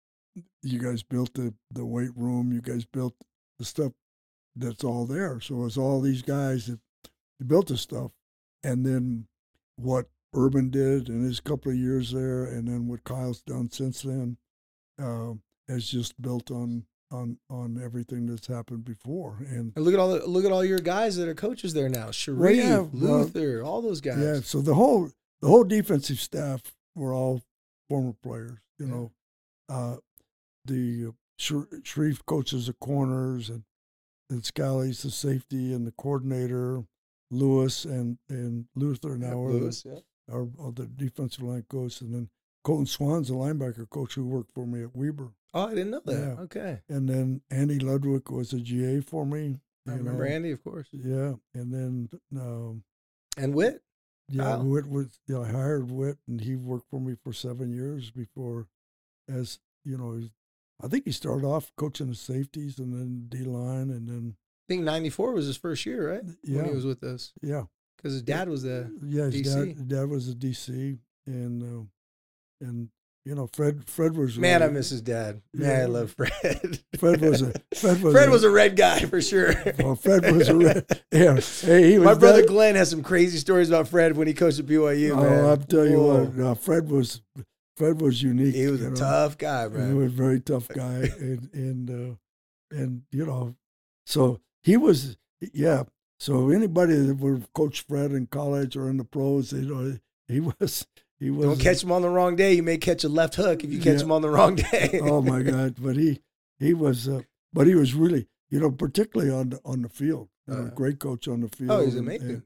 the weight room, you guys built the stuff that's all there. So it's all these guys that built the stuff, and then what Urban did in his couple of years there, and then what Kyle's done since then, has just built on everything that's happened before. And look at all your guys that are coaches there now. Sharif, Luther, all those guys. Yeah, so the whole defensive staff were all former players. You know, the Sharif coaches the corners, and Scally's the safety and the coordinator. Lewis and Luther now are the defensive line coach, and then Colton Swan's the linebacker coach who worked for me at Weber. Oh, I didn't know that. Yeah. Okay. And then Andy Ludwig was a GA for me. I remember Andy, of course. Yeah, and then and Whit. Yeah, Whit was. I hired Whit, and he worked for me for 7 years before, as you know. I think he started off coaching the safeties and then D line, and then I think 94 was his first year, right? Yeah, when he was with us. Yeah, because his dad was the his DC. Dad was a DC, and you know, Fred was. Man, I miss his dad. Man, I love Fred. Fred was a red guy for sure. Well, Fred was a red. Yeah, hey, he was. My brother Glenn has some crazy stories about Fred when he coached at BYU. Man, I'll tell you what, Fred was unique. He was a tough guy, man. He was a very tough guy, and you know, so he was. Yeah, so anybody that would coach Fred in college or in the pros, you know, he was. Don't catch him on the wrong day. You may catch a left hook if you catch him on the wrong day. Oh my God! But he was really, you know, particularly on the field. You know, great coach on the field. Oh, he's amazing.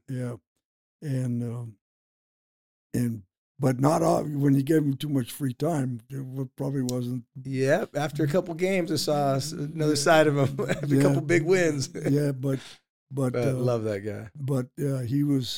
But not all, when you gave him too much free time, it probably wasn't. Yep. After a couple games, I saw another side of him. After a couple big wins. Yeah, but I love that guy. But yeah, he was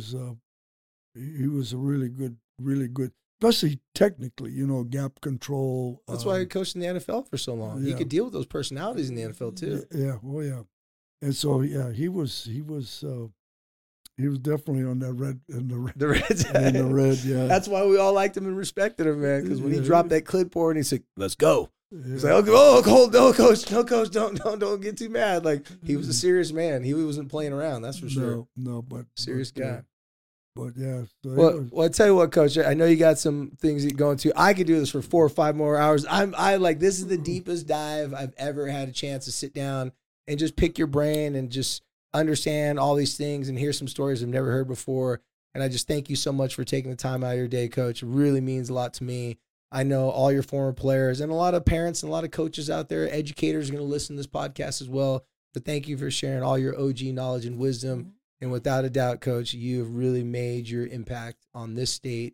a really good, especially technically, you know, gap control. That's why he coached in the NFL for so long. Yeah. He could deal with those personalities in the NFL too. Yeah, well, yeah, and so yeah, he was definitely on that the red side. And the red, yeah. That's why we all liked him and respected him, man. Because when he dropped that clipboard and he said, "Let's go," he's like, "Oh, no, coach, don't get too mad." Like he was a serious man. He wasn't playing around. That's for sure. No, but serious guy. But yeah. So well, I tell you what, Coach. I know you got some things you're going to. I could do this for 4 or 5 more hours. This is the deepest dive I've ever had a chance to sit down and just pick your brain and just understand all these things and hear some stories I've never heard before. And I just thank you so much for taking the time out of your day, Coach. It really means a lot to me. I know all your former players and a lot of parents and a lot of coaches out there, educators are going to listen to this podcast as well. But thank you for sharing all your OG knowledge and wisdom. And without a doubt, Coach, you have really made your impact on this state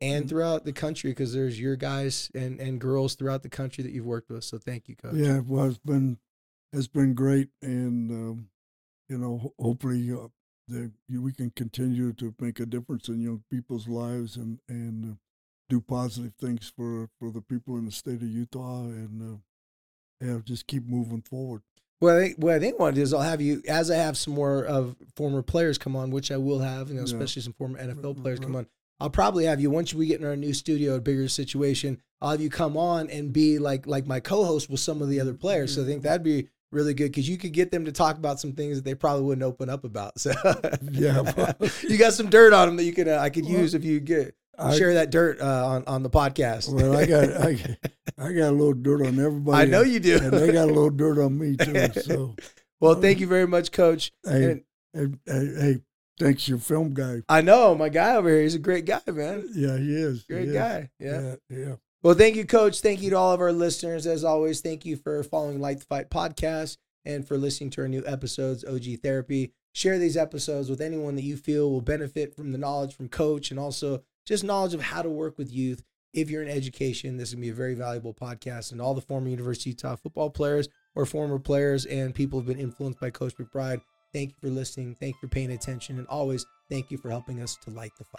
and throughout the country, because there's your guys and girls throughout the country that you've worked with. So thank you, Coach. Yeah, well, it's been great, and hopefully we can continue to make a difference in young people's lives and do positive things for the people in the state of Utah, and just keep moving forward. Well, I think what I'll do is I'll have you, as I have some more of former players come on, which I will have, especially some former NFL players come on. I'll probably have you, once we get in our new studio, a bigger situation, I'll have you come on and be like my co-host with some of the other players. So I think that'd be really good, because you could get them to talk about some things that they probably wouldn't open up about. So yeah, you got some dirt on them that you could I could use if you share that dirt on the podcast. Well, I got a little dirt on everybody. I know you do, and they got a little dirt on me too. So, well, thank you very much, Coach. Hey, thanks, your film guy. I know my guy over here. He's a great guy, man. Yeah, he is. Great guy. Yeah. Well, thank you, Coach. Thank you to all of our listeners. As always, thank you for following Light the Fight podcast and for listening to our new episodes, OG Therapy. Share these episodes with anyone that you feel will benefit from the knowledge from Coach, and also just knowledge of how to work with youth. If you're in education, this is going to be a very valuable podcast. And all the former University of Utah football players or former players and people who have been influenced by Coach McBride, thank you for listening. Thank you for paying attention. And always, thank you for helping us to light the fight.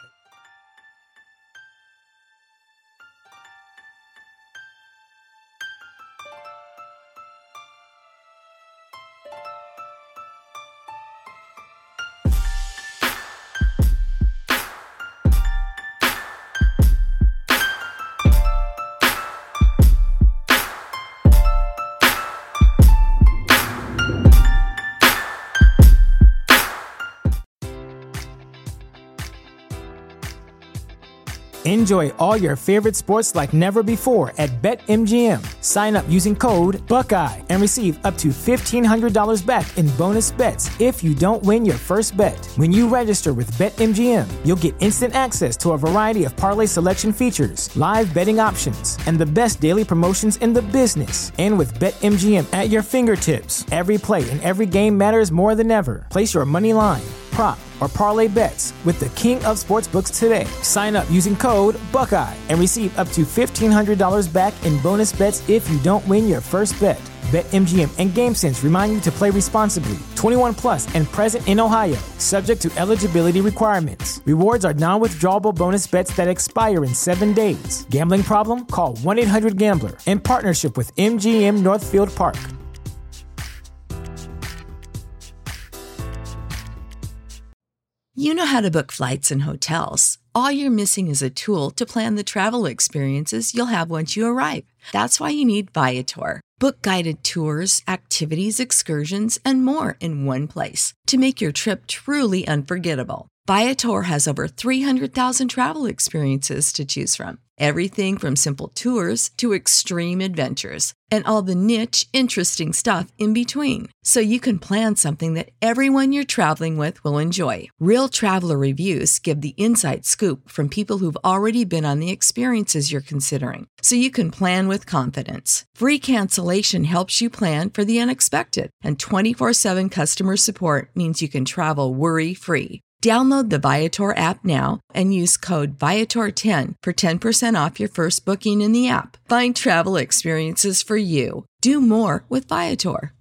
Enjoy all your favorite sports like never before at BetMGM. Sign up using code Buckeye and receive up to $1,500 back in bonus bets if you don't win your first bet. When you register with BetMGM, you'll get instant access to a variety of parlay selection features, live betting options, and the best daily promotions in the business. And with BetMGM at your fingertips, every play and every game matters more than ever. Place your money line, prop, or parlay bets with the king of sportsbooks today. Sign up using code Buckeye and receive up to $1,500 back in bonus bets if you don't win your first bet. BetMGM and GameSense remind you to play responsibly. 21 plus and present in Ohio, subject to eligibility requirements. Rewards are non-withdrawable bonus bets that expire in 7 days. Gambling problem? Call 1-800-GAMBLER. In partnership with MGM Northfield Park. You know how to book flights and hotels. All you're missing is a tool to plan the travel experiences you'll have once you arrive. That's why you need Viator. Book guided tours, activities, excursions, and more in one place to make your trip truly unforgettable. Viator has over 300,000 travel experiences to choose from. Everything from simple tours to extreme adventures and all the niche, interesting stuff in between. So you can plan something that everyone you're traveling with will enjoy. Real traveler reviews give the inside scoop from people who've already been on the experiences you're considering. So you can plan with confidence. Free cancellation helps you plan for the unexpected. And 24/7 customer support means you can travel worry-free. Download the Viator app now and use code Viator10 for 10% off your first booking in the app. Find travel experiences for you. Do more with Viator.